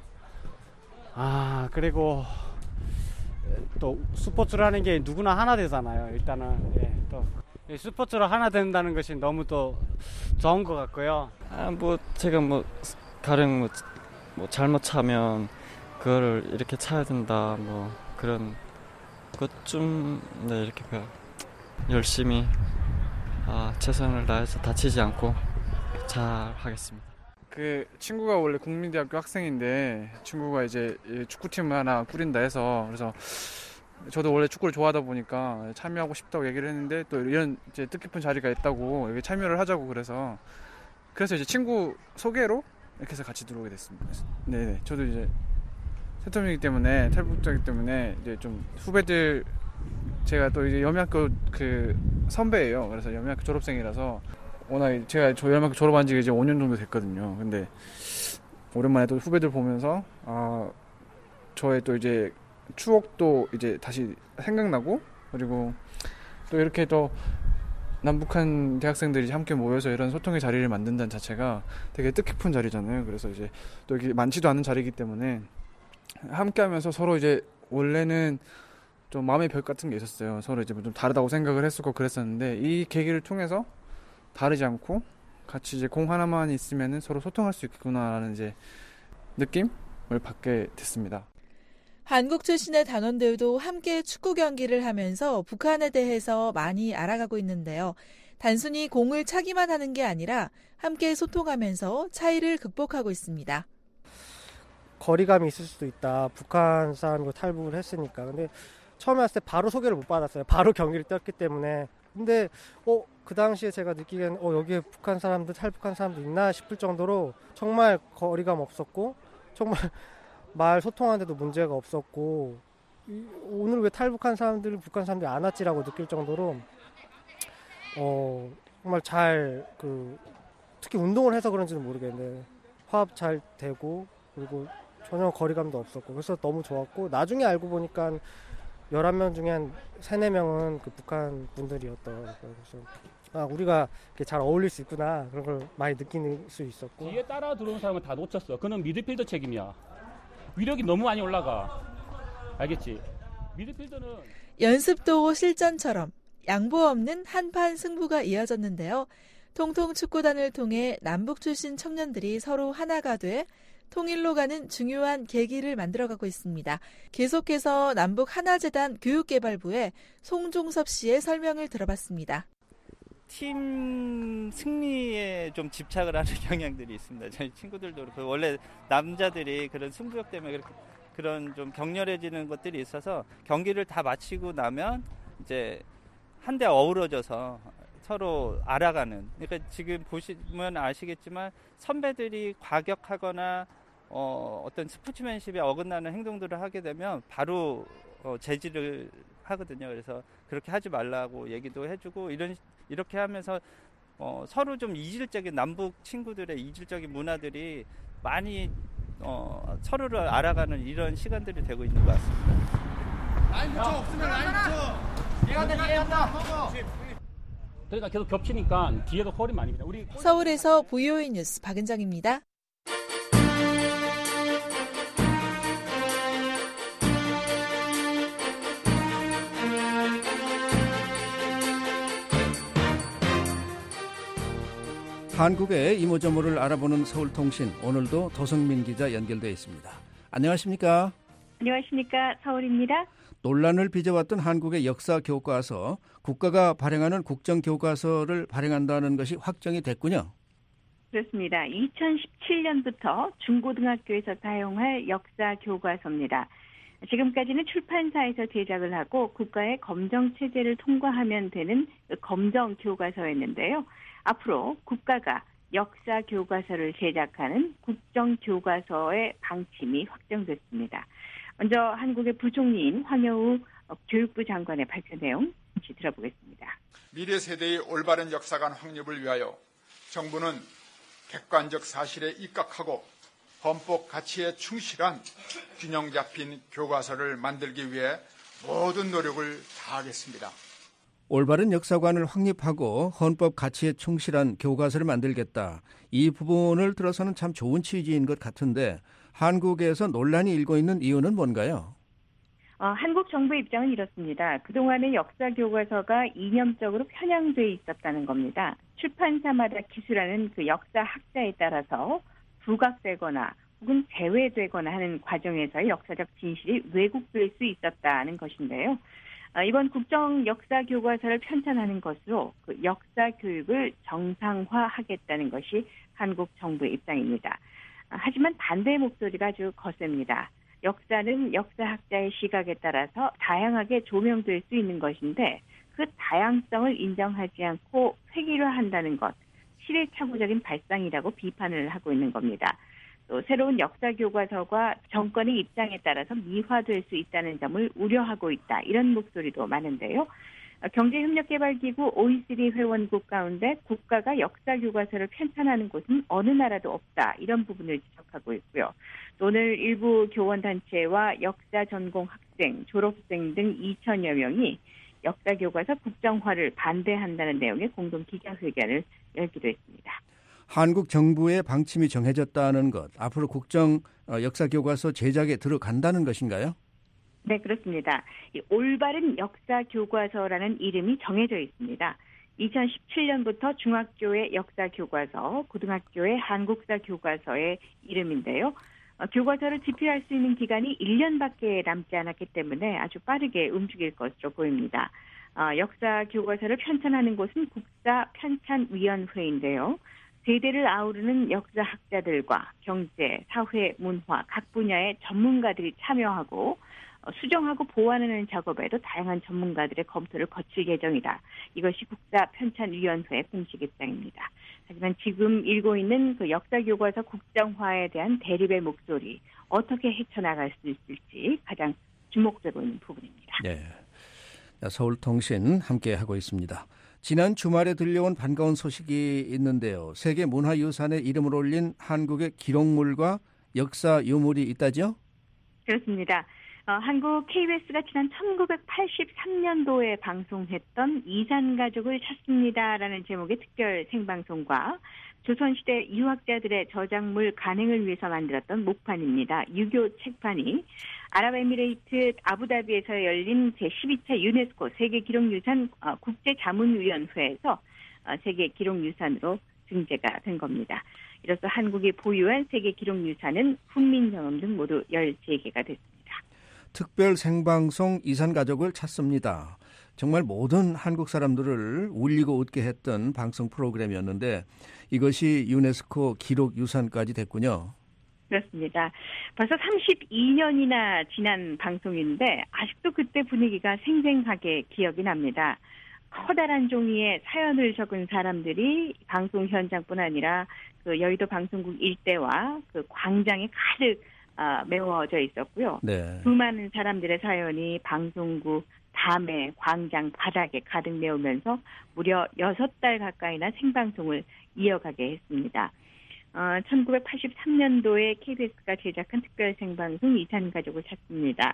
그리고 또 스포츠라는 게 누구나 하나 되잖아요. 일단은 또 스포츠로 하나 된다는 것이 너무 또 좋은 것 같고요. 제가 가령 잘못 차면 그거를 이렇게 차야 된다 그런 것 좀 이렇게 열심히 최선을 다해서 다치지 않고 잘 하겠습니다. 그 친구가 원래 국민대학교 학생인데 친구가 이제 축구팀을 하나 꾸린다 해서 그래서 저도 원래 축구를 좋아하다 보니까 참여하고 싶다고 얘기를 했는데 또 이런 이제 뜻깊은 자리가 있다고 여기 참여를 하자고 그래서 이제 친구 소개로 이렇게 해서 같이 들어오게 됐습니다. 네, 저도 이제 새텀이기 때문에 탈북자이기 때문에 이제 좀 후배들 제가 또 이제 여명학교 그 선배예요. 그래서 여명학교 졸업생이라서 워낙 제가 저 여명학교 졸업한 지 이제 5년 정도 됐거든요. 근데 오랜만에 또 후배들 보면서 저의 또 이제 추억도 이제 다시 생각나고 그리고 또 이렇게 또 남북한 대학생들이 함께 모여서 이런 소통의 자리를 만든다는 자체가 되게 뜻깊은 자리잖아요. 그래서 이제 또 이게 많지도 않은 자리이기 때문에 함께 하면서 서로 이제 원래는 좀 마음의 벽 같은 게 있었어요. 서로 이제 좀 다르다고 생각을 했었고 그랬었는데 이 계기를 통해서 다르지 않고 같이 이제 공 하나만 있으면은 서로 소통할 수 있겠구나라는 이제 느낌을 받게 됐습니다. 한국 출신의 단원들도 함께 축구 경기를 하면서 북한에 대해서 많이 알아가고 있는데요. 단순히 공을 차기만 하는 게 아니라 함께 소통하면서 차이를 극복하고 있습니다. 거리감이 있을 수도 있다. 북한 사람이고 탈북을 했으니까. 근데 처음에 왔을 때 바로 소개를 못 받았어요. 바로 경기를 뛰었기 때문에. 근데 그 당시에 제가 느끼기에는 여기에 북한 사람들, 탈북한 사람들 있나 싶을 정도로 정말 거리감 없었고 정말 말 소통하는데도 문제가 없었고 오늘 왜 탈북한 사람들, 북한 사람들이 안 왔지라고 느낄 정도로 정말 잘 특히 운동을 해서 그런지는 모르겠는데 화합 잘 되고 그리고 전혀 거리감도 없었고 그래서 너무 좋았고 나중에 알고 보니까 11명 중에 한 3, 4명은 북한 분들이었더라고요. 그래서 우리가 이렇게 잘 어울릴 수 있구나 그런 걸 많이 느낄 수 있었고 뒤에 따라 들어오는 사람은 다 놓쳤어. 그는 미드필더 책임이야. 위력이 너무 많이 올라가. 알겠지? 미드필더는 연습도 실전처럼 양보 없는 한판 승부가 이어졌는데요. 통통 축구단을 통해 남북 출신 청년들이 서로 하나가 돼 통일로 가는 중요한 계기를 만들어가고 있습니다. 계속해서 남북 하나재단 교육개발부의 송종섭 씨의 설명을 들어봤습니다. 팀 승리에 좀 집착을 하는 경향들이 있습니다. 저희 친구들도 그렇고 원래 남자들이 그런 승부욕 때문에 그런 좀 격렬해지는 것들이 있어서 경기를 다 마치고 나면 이제 한데 어우러져서 서로 알아가는. 그러니까 지금 보시면 아시겠지만 선배들이 과격하거나 어떤 스포츠맨십에 어긋나는 행동들을 하게 되면 바로 제지를 하거든요. 그래서 그렇게 하지 말라고 얘기도 해주고 이렇게 하면서 서로 좀 이질적인 남북 친구들의 이질적인 문화들이 많이 서로를 알아가는 이런 시간들이 되고 있는 것 같습니다. 라인 붙여 없으면 라인 붙여. 얘한다. 그러니까 계속 겹치니까 뒤에도 홀이 많이 니다. 서울에서 VOA 뉴스 박은정입니다. 한국의 이모저모를 알아보는 서울통신, 오늘도 도성민 기자 연결되어 있습니다. 안녕하십니까? 안녕하십니까? 서울입니다. 논란을 빚어왔던 한국의 역사 교과서, 국가가 발행하는 국정교과서를 발행한다는 것이 확정이 됐군요. 그렇습니다. 2017년부터 중고등학교에서 사용할 역사 교과서입니다. 지금까지는 출판사에서 제작을 하고 국가의 검정 체제를 통과하면 되는 검정 교과서였는데요. 앞으로 국가가 역사 교과서를 제작하는 국정교과서의 방침이 확정됐습니다. 먼저 한국의 부총리인 황여우 교육부 장관의 발표 내용 같이 들어보겠습니다. 미래 세대의 올바른 역사관 확립을 위하여 정부는 객관적 사실에 입각하고 헌법 가치에 충실한 균형 잡힌 교과서를 만들기 위해 모든 노력을 다하겠습니다. 올바른 역사관을 확립하고 헌법 가치에 충실한 교과서를 만들겠다. 이 부분을 들어서는 참 좋은 취지인 것 같은데 한국에서 논란이 일고 있는 이유는 뭔가요? 한국 정부의 입장은 이렇습니다. 그동안의 역사 교과서가 이념적으로 편향돼 있었다는 겁니다. 출판사마다 기술하는 그 역사 학자에 따라서 부각되거나 혹은 제외되거나 하는 과정에서의 역사적 진실이 왜곡될 수 있었다는 것인데요. 이번 국정 역사 교과서를 편찬하는 것으로 그 역사 교육을 정상화하겠다는 것이 한국 정부의 입장입니다. 하지만 반대의 목소리가 아주 거셉니다. 역사는 역사학자의 시각에 따라서 다양하게 조명될 수 있는 것인데 그 다양성을 인정하지 않고 획일화한다는 것, 시대착오적인 발상이라고 비판을 하고 있는 겁니다. 또 새로운 역사 교과서가 정권의 입장에 따라서 미화될 수 있다는 점을 우려하고 있다. 이런 목소리도 많은데요. 경제협력개발기구 OECD 회원국 가운데 국가가 역사 교과서를 편찬하는 곳은 어느 나라도 없다. 이런 부분을 지적하고 있고요. 오늘 일부 교원단체와 역사 전공 학생, 졸업생 등 2천여 명이 역사 교과서 국정화를 반대한다는 내용의 공동 기자회견을 열기도 했습니다. 한국 정부의 방침이 정해졌다는 것, 앞으로 국정 역사 교과서 제작에 들어간다는 것인가요? 네, 그렇습니다. 이 올바른 역사 교과서라는 이름이 정해져 있습니다. 2017년부터 중학교의 역사 교과서, 고등학교의 한국사 교과서의 이름인데요. 교과서를 집필할 수 있는 기간이 1년밖에 남지 않았기 때문에 아주 빠르게 움직일 것으로 보입니다. 역사 교과서를 편찬하는 곳은 국사편찬위원회인데요. 세대를 아우르는 역사학자들과 경제, 사회, 문화 각 분야의 전문가들이 참여하고 수정하고 보완하는 작업에도 다양한 전문가들의 검토를 거칠 예정이다. 이것이 국사편찬위원회의 공식 입장입니다. 하지만 지금 일고 있는 그 역사교과서 국정화에 대한 대립의 목소리 어떻게 헤쳐나갈 수 있을지 가장 주목되고 있는 부분입니다. 네. 서울통신 함께하고 있습니다. 지난 주말에 들려온 반가운 소식이 있는데요. 세계문화유산에 이름을 올린 한국의 기록물과 역사 유물이 있다죠? 그렇습니다. 한국 KBS가 지난 1983년도에 방송했던 이산가족을 찾습니다라는 제목의 특별 생방송과 조선시대 유학자들의 저작물 간행을 위해서 만들었던 목판입니다. 유교 책판이 아랍에미레이트 아부다비에서 열린 제12차 유네스코 세계기록유산 국제자문위원회에서 세계기록유산으로 등재가 된 겁니다. 이로써 한국이 보유한 세계기록유산은 훈민정음 등 모두 13개가 됐습니다. 특별 생방송 이산가족을 찾습니다. 정말 모든 한국 사람들을 울리고 웃게 했던 방송 프로그램이었는데 이것이 유네스코 기록유산까지 됐군요. 그렇습니다. 벌써 32년이나 지난 방송인데 아직도 그때 분위기가 생생하게 기억이 납니다. 커다란 종이에 사연을 적은 사람들이 방송 현장뿐 아니라 그 여의도 방송국 일대와 그 광장에 가득 메워져 있었고요. 네. 수많은 사람들의 사연이 방송국 담에 광장 바닥에 가득 메우면서 무려 6달 가까이나 생방송을 이어가게 했습니다. 1983년도에 KBS가 제작한 특별 생방송 이산가족을 찾습니다.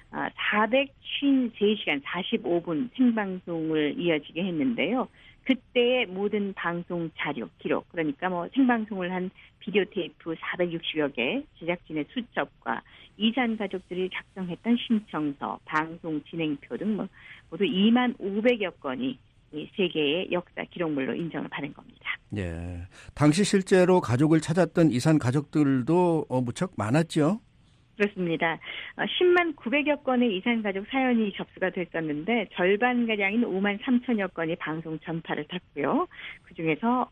453시간 45분 생방송을 이어지게 했는데요. 그때의 모든 방송 자료, 기록, 그러니까 생방송을 한 비디오 테이프 460여 개, 제작진의 수첩과 이산 가족들이 작성했던 신청서, 방송 진행표 등 모두 2만 500여 건이 이 세계의 역사 기록물로 인정을 받은 겁니다. 예. 당시 실제로 가족을 찾았던 이산 가족들도 무척 많았죠? 그렇습니다. 10만 900여 건의 이산가족 사연이 접수가 됐었는데 절반가량인 5만 3천여 건이 방송 전파를 탔고요. 그중에서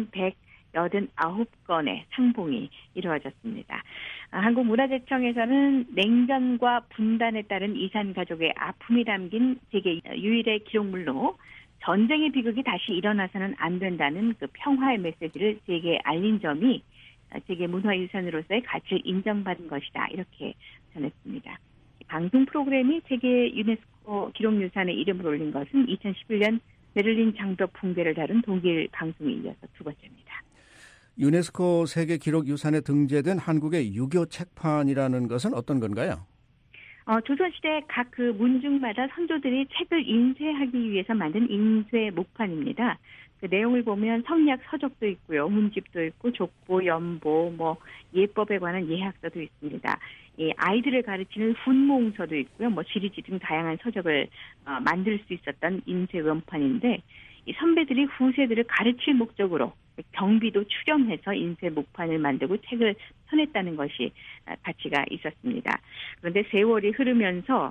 1189건의 상봉이 이루어졌습니다. 한국문화재청에서는 냉전과 분단에 따른 이산가족의 아픔이 담긴 세계 유일의 기록물로 전쟁의 비극이 다시 일어나서는 안 된다는 그 평화의 메시지를 세계에 알린 점이 세계문화유산으로서의 가치를 인정받은 것이다. 이렇게 전했습니다. 방송 프로그램이 세계 유네스코 기록유산에 이름을 올린 것은 2011년 베를린 장벽 붕괴를 다룬 독일 방송에 이어서 두 번째입니다. 유네스코 세계기록유산에 등재된 한국의 유교 책판이라는 것은 어떤 건가요? 조선시대 각 그 문중마다 선조들이 책을 인쇄하기 위해서 만든 인쇄 목판입니다. 그 내용을 보면 성리학 서적도 있고요. 문집도 있고 족보, 연보, 예법에 관한 예학서도 있습니다. 이 아이들을 가르치는 훈몽서도 있고요. 지리지 등 다양한 서적을 만들 수 있었던 인쇄 원판인데 이 선배들이 후세들을 가르칠 목적으로 경비도 출연해서 인쇄 목판을 만들고 책을 펴냈다는 것이 가치가 있었습니다. 그런데 세월이 흐르면서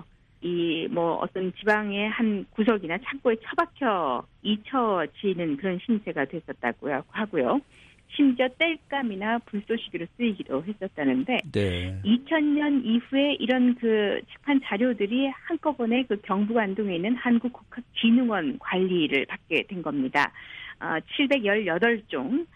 어떤 지방의 한 구석이나 창고에 처박혀 잊혀지는 그런 신세가 됐었다고 하고요. 심지어 땔감이나 불쏘시개로 쓰이기도 했었다는데, 네. 2000년 이후에 이런 그 책판 자료들이 한꺼번에 그 경북 안동에 있는 한국국학진흥원 관리를 받게 된 겁니다. 718종,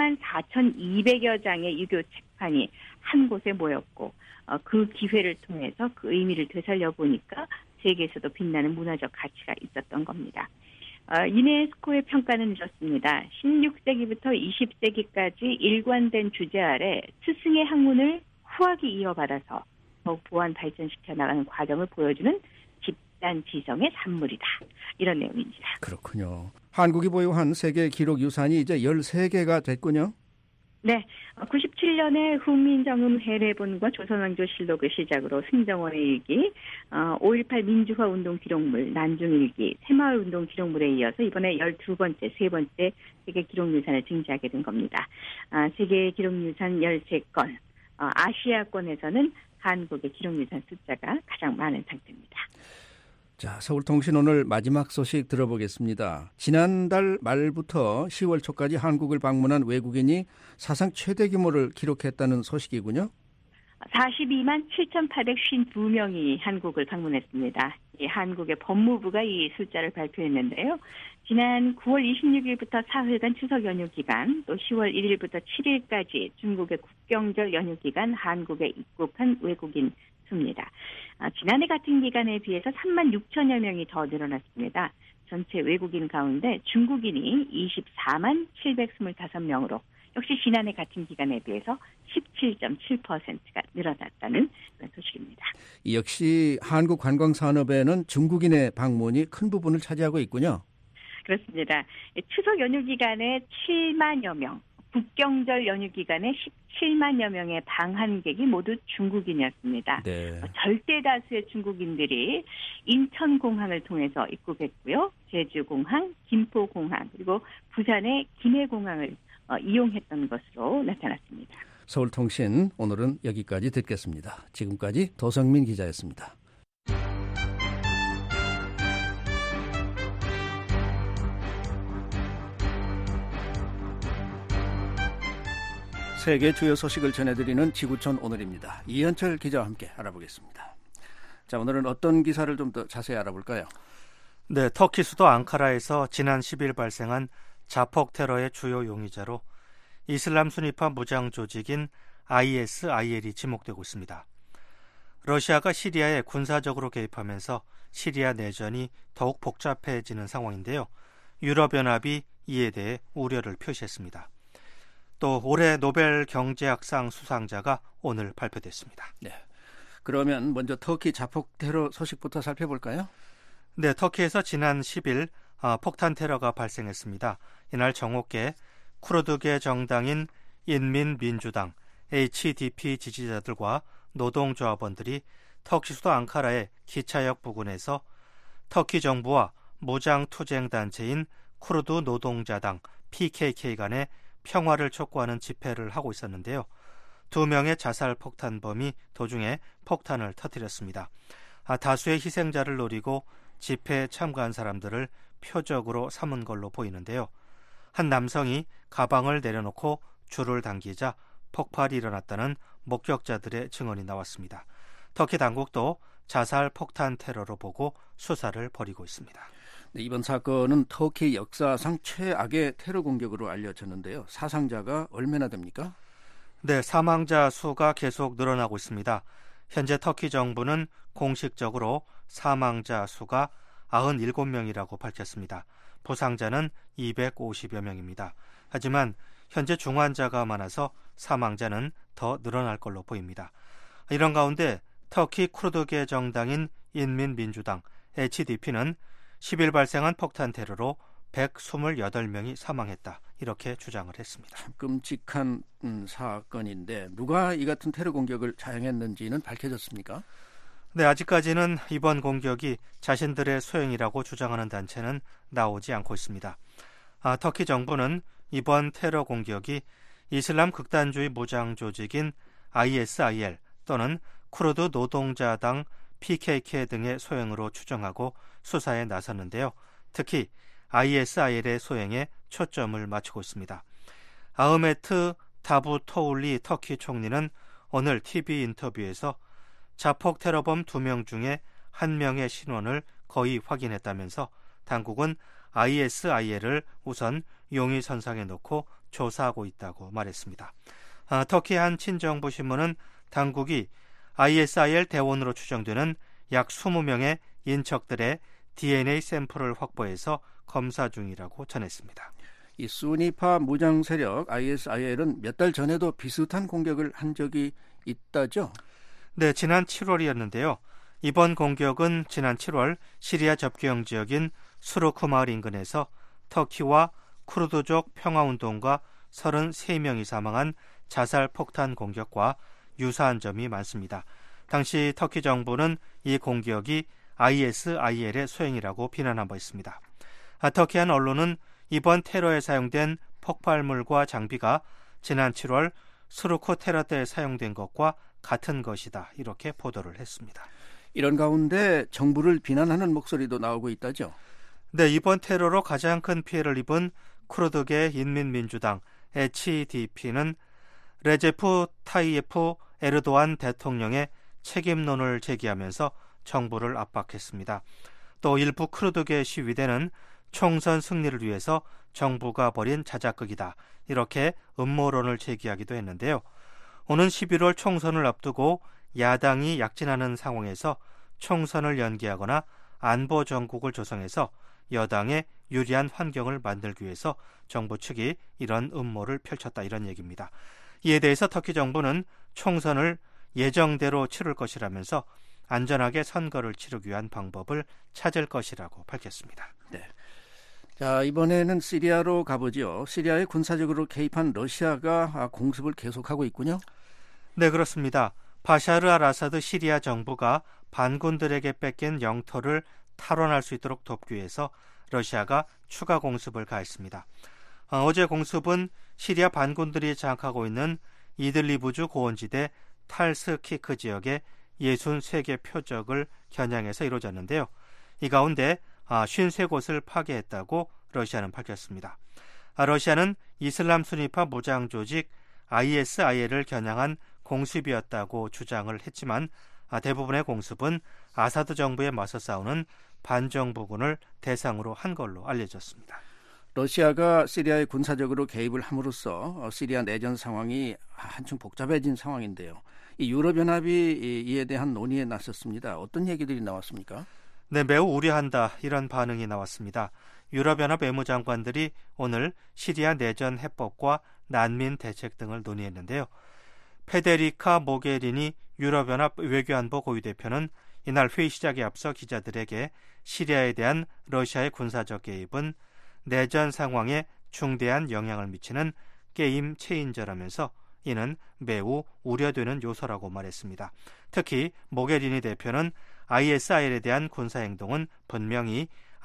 64,200여 장의 유교 책판이 한 곳에 모였고, 그 기회를 통해서 그 의미를 되살려 보니까 세계에서도 빛나는 문화적 가치가 있었던 겁니다. 유네스코의 평가는 이렇습니다. 16세기부터 20세기까지 일관된 주제 아래 스승의 학문을 후하게 이어받아서 더욱 보완 발전시켜 나가는 과정을 보여주는 집단 지성의 산물이다. 이런 내용입니다. 그렇군요. 한국이 보유한 세계 기록 유산이 이제 13개가 됐군요. 네, 2007년에 훈민정음 해례본과 조선왕조실록을 시작으로 승정원의 일기, 5.18 민주화 운동 기록물, 난중일기, 새마을 운동 기록물에 이어서 이번에 12번째, 세 번째 세계 기록유산을 증지하게 된 겁니다. 세계 기록유산 13건, 아시아권에서는 한국의 기록유산 숫자가 가장 많은 상태입니다. 자, 서울통신 오늘 마지막 소식 들어보겠습니다. 지난달 말부터 10월 초까지 한국을 방문한 외국인이 사상 최대 규모를 기록했다는 소식이군요. 42만 7,852명이 한국을 방문했습니다. 한국의 법무부가 이 숫자를 발표했는데요. 지난 9월 26일부터 사흘간 추석 연휴 기간, 또 10월 1일부터 7일까지 중국의 국경절 연휴 기간 한국에 입국한 외국인 수입니다. 지난해 같은 기간에 비해서 3만 6천여 명이 더 늘어났습니다. 전체 외국인 가운데 중국인이 24만 725명으로 역시 지난해 같은 기간에 비해서 17.7%가 늘어났다는 그런 소식입니다. 역시 한국 관광산업에는 중국인의 방문이 큰 부분을 차지하고 있군요. 그렇습니다. 추석 연휴 기간에 7만여 명, 국경절 연휴 기간에 17만여 명의 방한객이 모두 중국인이었습니다. 네. 절대 다수의 중국인들이 인천공항을 통해서 입국했고요. 제주공항, 김포공항, 그리고 부산의 김해공항을 이용했던 것으로 나타났습니다. 서울통신 오늘은 여기까지 듣겠습니다. 지금까지 도성민 기자였습니다. 세계 주요 소식을 전해드리는 지구촌 오늘입니다. 이현철 기자와 함께 알아보겠습니다. 자, 오늘은 어떤 기사를 좀 더 자세히 알아볼까요? 네, 터키 수도 앙카라에서 지난 10일 발생한 자폭 테러의 주요 용의자로 이슬람 순위파 무장 조직인 ISIL이 지목되고 있습니다. 러시아가 시리아에 군사적으로 개입하면서 시리아 내전이 더욱 복잡해지는 상황인데요. 유럽연합이 이에 대해 우려를 표시했습니다. 또 올해 노벨 경제학상 수상자가 오늘 발표됐습니다. 네. 그러면 먼저 터키 자폭 테러 소식부터 살펴볼까요? 네, 터키에서 지난 10일 폭탄 테러가 발생했습니다. 이날 정오께 쿠르드계 정당인 인민민주당 HDP 지지자들과 노동조합원들이 터키 수도 앙카라의 기차역 부근에서 터키 정부와 무장투쟁단체인 쿠르드 노동자당 PKK 간의 평화를 촉구하는 집회를 하고 있었는데요. 2명의 자살 폭탄범이 도중에 폭탄을 터뜨렸습니다. 다수의 희생자를 노리고 집회에 참가한 사람들을 표적으로 삼은 걸로 보이는데요. 한 남성이 가방을 내려놓고 줄을 당기자 폭발이 일어났다는 목격자들의 증언이 나왔습니다. 터키 당국도 자살 폭탄 테러로 보고 수사를 벌이고 있습니다. 네, 이번 사건은 터키 역사상 최악의 테러 공격으로 알려졌는데요. 사상자가 얼마나 됩니까? 네, 사망자 수가 계속 늘어나고 있습니다. 현재 터키 정부는 공식적으로 사망자 수가 97명이라고 밝혔습니다. 부상자는 250여 명입니다. 하지만 현재 중환자가 많아서 사망자는 더 늘어날 걸로 보입니다. 이런 가운데 터키 쿠르드계 정당인 인민민주당 HDP는 10일 발생한 폭탄 테러로 128명이 사망했다. 이렇게 주장을 했습니다. 참 끔찍한 사건인데 누가 이 같은 테러 공격을 자행했는지는 밝혀졌습니까? 네, 아직까지는 이번 공격이 자신들의 소행이라고 주장하는 단체는 나오지 않고 있습니다. 터키 정부는 이번 테러 공격이 이슬람 극단주의 무장 조직인 ISIL 또는 쿠르드 노동자당 PKK 등의 소행으로 추정하고 수사에 나섰는데요. 특히 ISIL의 소행에 초점을 맞추고 있습니다. 아흐메트 다부토울리 터키 총리는 오늘 TV 인터뷰에서 자폭 테러범 2명 중에 1명의 신원을 거의 확인했다면서 당국은 ISIL을 우선 용의선상에 놓고 조사하고 있다고 말했습니다. 터키 한 친정부 신문은 당국이 ISIL 대원으로 추정되는 약 20명의 인척들의 DNA 샘플을 확보해서 검사 중이라고 전했습니다. 이 수니파 무장 세력 ISIL은 몇 달 전에도 비슷한 공격을 한 적이 있다죠? 네, 지난 7월이었는데요. 이번 공격은 지난 7월 시리아 접경 지역인 수르크 마을 인근에서 터키와 쿠르드족 평화운동가 33명이 사망한 자살 폭탄 공격과 유사한 점이 많습니다. 당시 터키 정부는 이 공격이 ISIL의 소행이라고 비난한 바 있습니다. 터키 한 언론은 이번 테러에 사용된 폭발물과 장비가 지난 7월 수르크 테러 때 사용된 것과 같은 것이다, 이렇게 보도를 했습니다. 이런 가운데 정부를 비난하는 목소리도 나오고 있다죠? 네, 이번 테러로 가장 큰 피해를 입은 쿠르드계 인민민주당 HDP는 레제프 타이예프 에르도안 대통령의 책임론을 제기하면서 정부를 압박했습니다. 또 일부 쿠르드계 시위대는 총선 승리를 위해서 정부가 벌인 자작극이다, 이렇게 음모론을 제기하기도 했는데요. 오는 11월 총선을 앞두고 야당이 약진하는 상황에서 총선을 연기하거나 안보 정국을 조성해서 여당에 유리한 환경을 만들기 위해서 정부 측이 이런 음모를 펼쳤다, 이런 얘기입니다. 이에 대해서 터키 정부는 총선을 예정대로 치를 것이라면서 안전하게 선거를 치르기 위한 방법을 찾을 것이라고 밝혔습니다. 네. 자, 이번에는 시리아로 가보죠. 시리아에 군사적으로 개입한 러시아가 공습을 계속하고 있군요. 네, 그렇습니다. 바샤르 알 아사드 시리아 정부가 반군들에게 뺏긴 영토를 탈환할 수 있도록 돕기 위해서 러시아가 추가 공습을 가했습니다. 어제 공습은 시리아 반군들이 장악하고 있는 이들리브주 고원지대 탈스키크 지역의 63개 표적을 겨냥해서 이루어졌는데요. 이 가운데 53곳을 파괴했다고 러시아는 밝혔습니다. 러시아는 이슬람 순위파 무장 조직 ISIL을 겨냥한 공습이었다고 주장을 했지만 대부분의 공습은 아사드 정부에 맞서 싸우는 반정부군을 대상으로 한 걸로 알려졌습니다. 러시아가 시리아에 군사적으로 개입을 함으로써 시리아 내전 상황이 한층 복잡해진 상황인데요. 이 유럽연합이 이에 대한 논의에 나섰습니다. 어떤 얘기들이 나왔습니까? 네, 매우 우려한다, 이런 반응이 나왔습니다. 유럽연합 외무장관들이 오늘 시리아 내전 해법과 난민 대책 등을 논의했는데요. 페데리카 모게리니 유럽연합 외교안보 고위대표는 이날 회의 시작에 앞서 기자들에게 시리아에 대한 러시아의 군사적 개입은 내전 상황에 중대한 영향을 미치는 게임 체인저라면서 이는 매우 우려되는 요소라고 말했습니다. 특히 모게리니 대표는 ISIL에 대한 군사행동은 분명히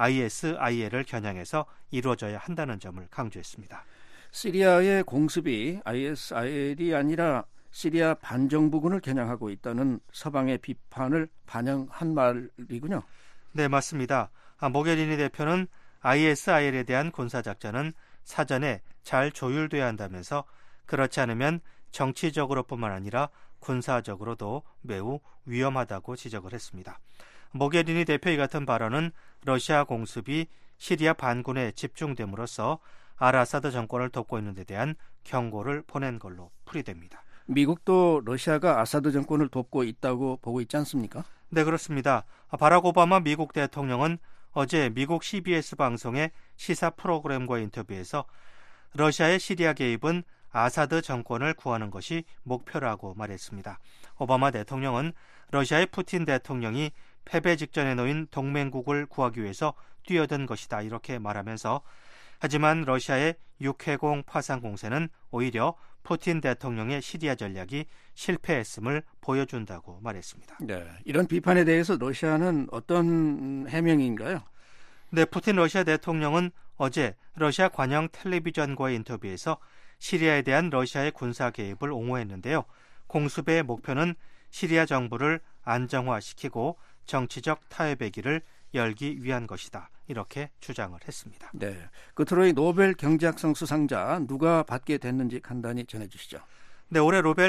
ISIL을 겨냥해서 이루어져야 한다는 점을 강조했습니다. 시리아의 공습이 ISIL이 아니라 시리아 반정부군을 겨냥하고 있다는 서방의 비판을 반영한 말이군요. 네, 맞습니다. 모게리니 대표는 ISIL에 대한 군사작전은 사전에 잘 조율돼야 한다면서 그렇지 않으면 정치적으로뿐만 아니라 군사적으로도 매우 위험하다고 지적을 했습니다. 모게리니 대표의 같은 발언은 러시아 공습이 시리아 반군에 집중됨으로써 알 아사드 정권을 돕고 있는 데 대한 경고를 보낸 걸로 풀이됩니다. 미국도 러시아가 아사드 정권을 돕고 있다고 보고 있지 않습니까? 네, 그렇습니다. 바락 오바마 미국 대통령은 어제 미국 CBS 방송의 시사 프로그램과의 인터뷰에서 러시아의 시리아 개입은 아사드 정권을 구하는 것이 목표라고 말했습니다. 오바마 대통령은 러시아의 푸틴 대통령이 패배 직전에 놓인 동맹국을 구하기 위해서 뛰어든 것이다, 이렇게 말하면서 하지만 러시아의 6회공 파상 공세는 오히려 푸틴 대통령의 시리아 전략이 실패했음을 보여준다고 말했습니다. 네, 이런 비판에 대해서 러시아는 어떤 해명인가요? 네, 푸틴 러시아 대통령은 어제 러시아 관영 텔레비전과의 인터뷰에서 시리아에 대한 러시아의 군사 개입을 옹호했는데요. 공습의 목표는 시리아 정부를 안정화시키고 정치적 타협의 길을 열기 위한 것이다, 이렇게 주장을 했습니다. 네, 끝으로 이 노벨 경제학상 수상자 누가 받게 됐는지 간단히 전해주시죠. 네, 올해 노벨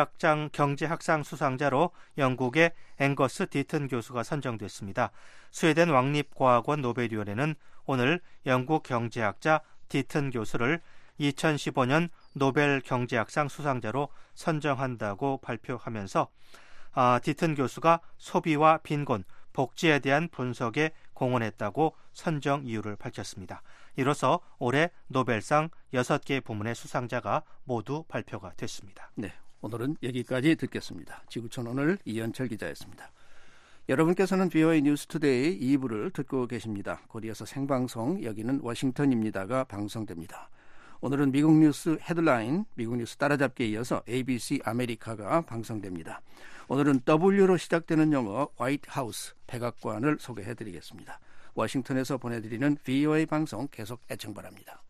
경제학상 수상자로 영국의 앵거스 디튼 교수가 선정됐습니다. 스웨덴 왕립과학원 노벨위원회는 오늘 영국 경제학자 디튼 교수를 2015년 노벨 경제학상 수상자로 선정한다고 발표하면서 디튼 교수가 소비와 빈곤, 복지에 대한 분석에 공헌했다고 선정 이유를 밝혔습니다. 이로써 올해 노벨상 6개 부문의 수상자가 모두 발표가 됐습니다. 네, 오늘은 여기까지 듣겠습니다. 지구촌 오늘 이현철 기자였습니다. 여러분께서는 VOA 뉴스투데이 2부를 듣고 계십니다. 거리에서 생방송, 여기는 워싱턴입니다가 방송됩니다. 오늘은 미국 뉴스 헤드라인, 미국 뉴스 따라잡기에 이어서 ABC 아메리카가 방송됩니다. 오늘은 W로 시작되는 영어 화이트 하우스 백악관을 소개해드리겠습니다. 워싱턴에서 보내드리는 VOA 방송 계속 애청 바랍니다.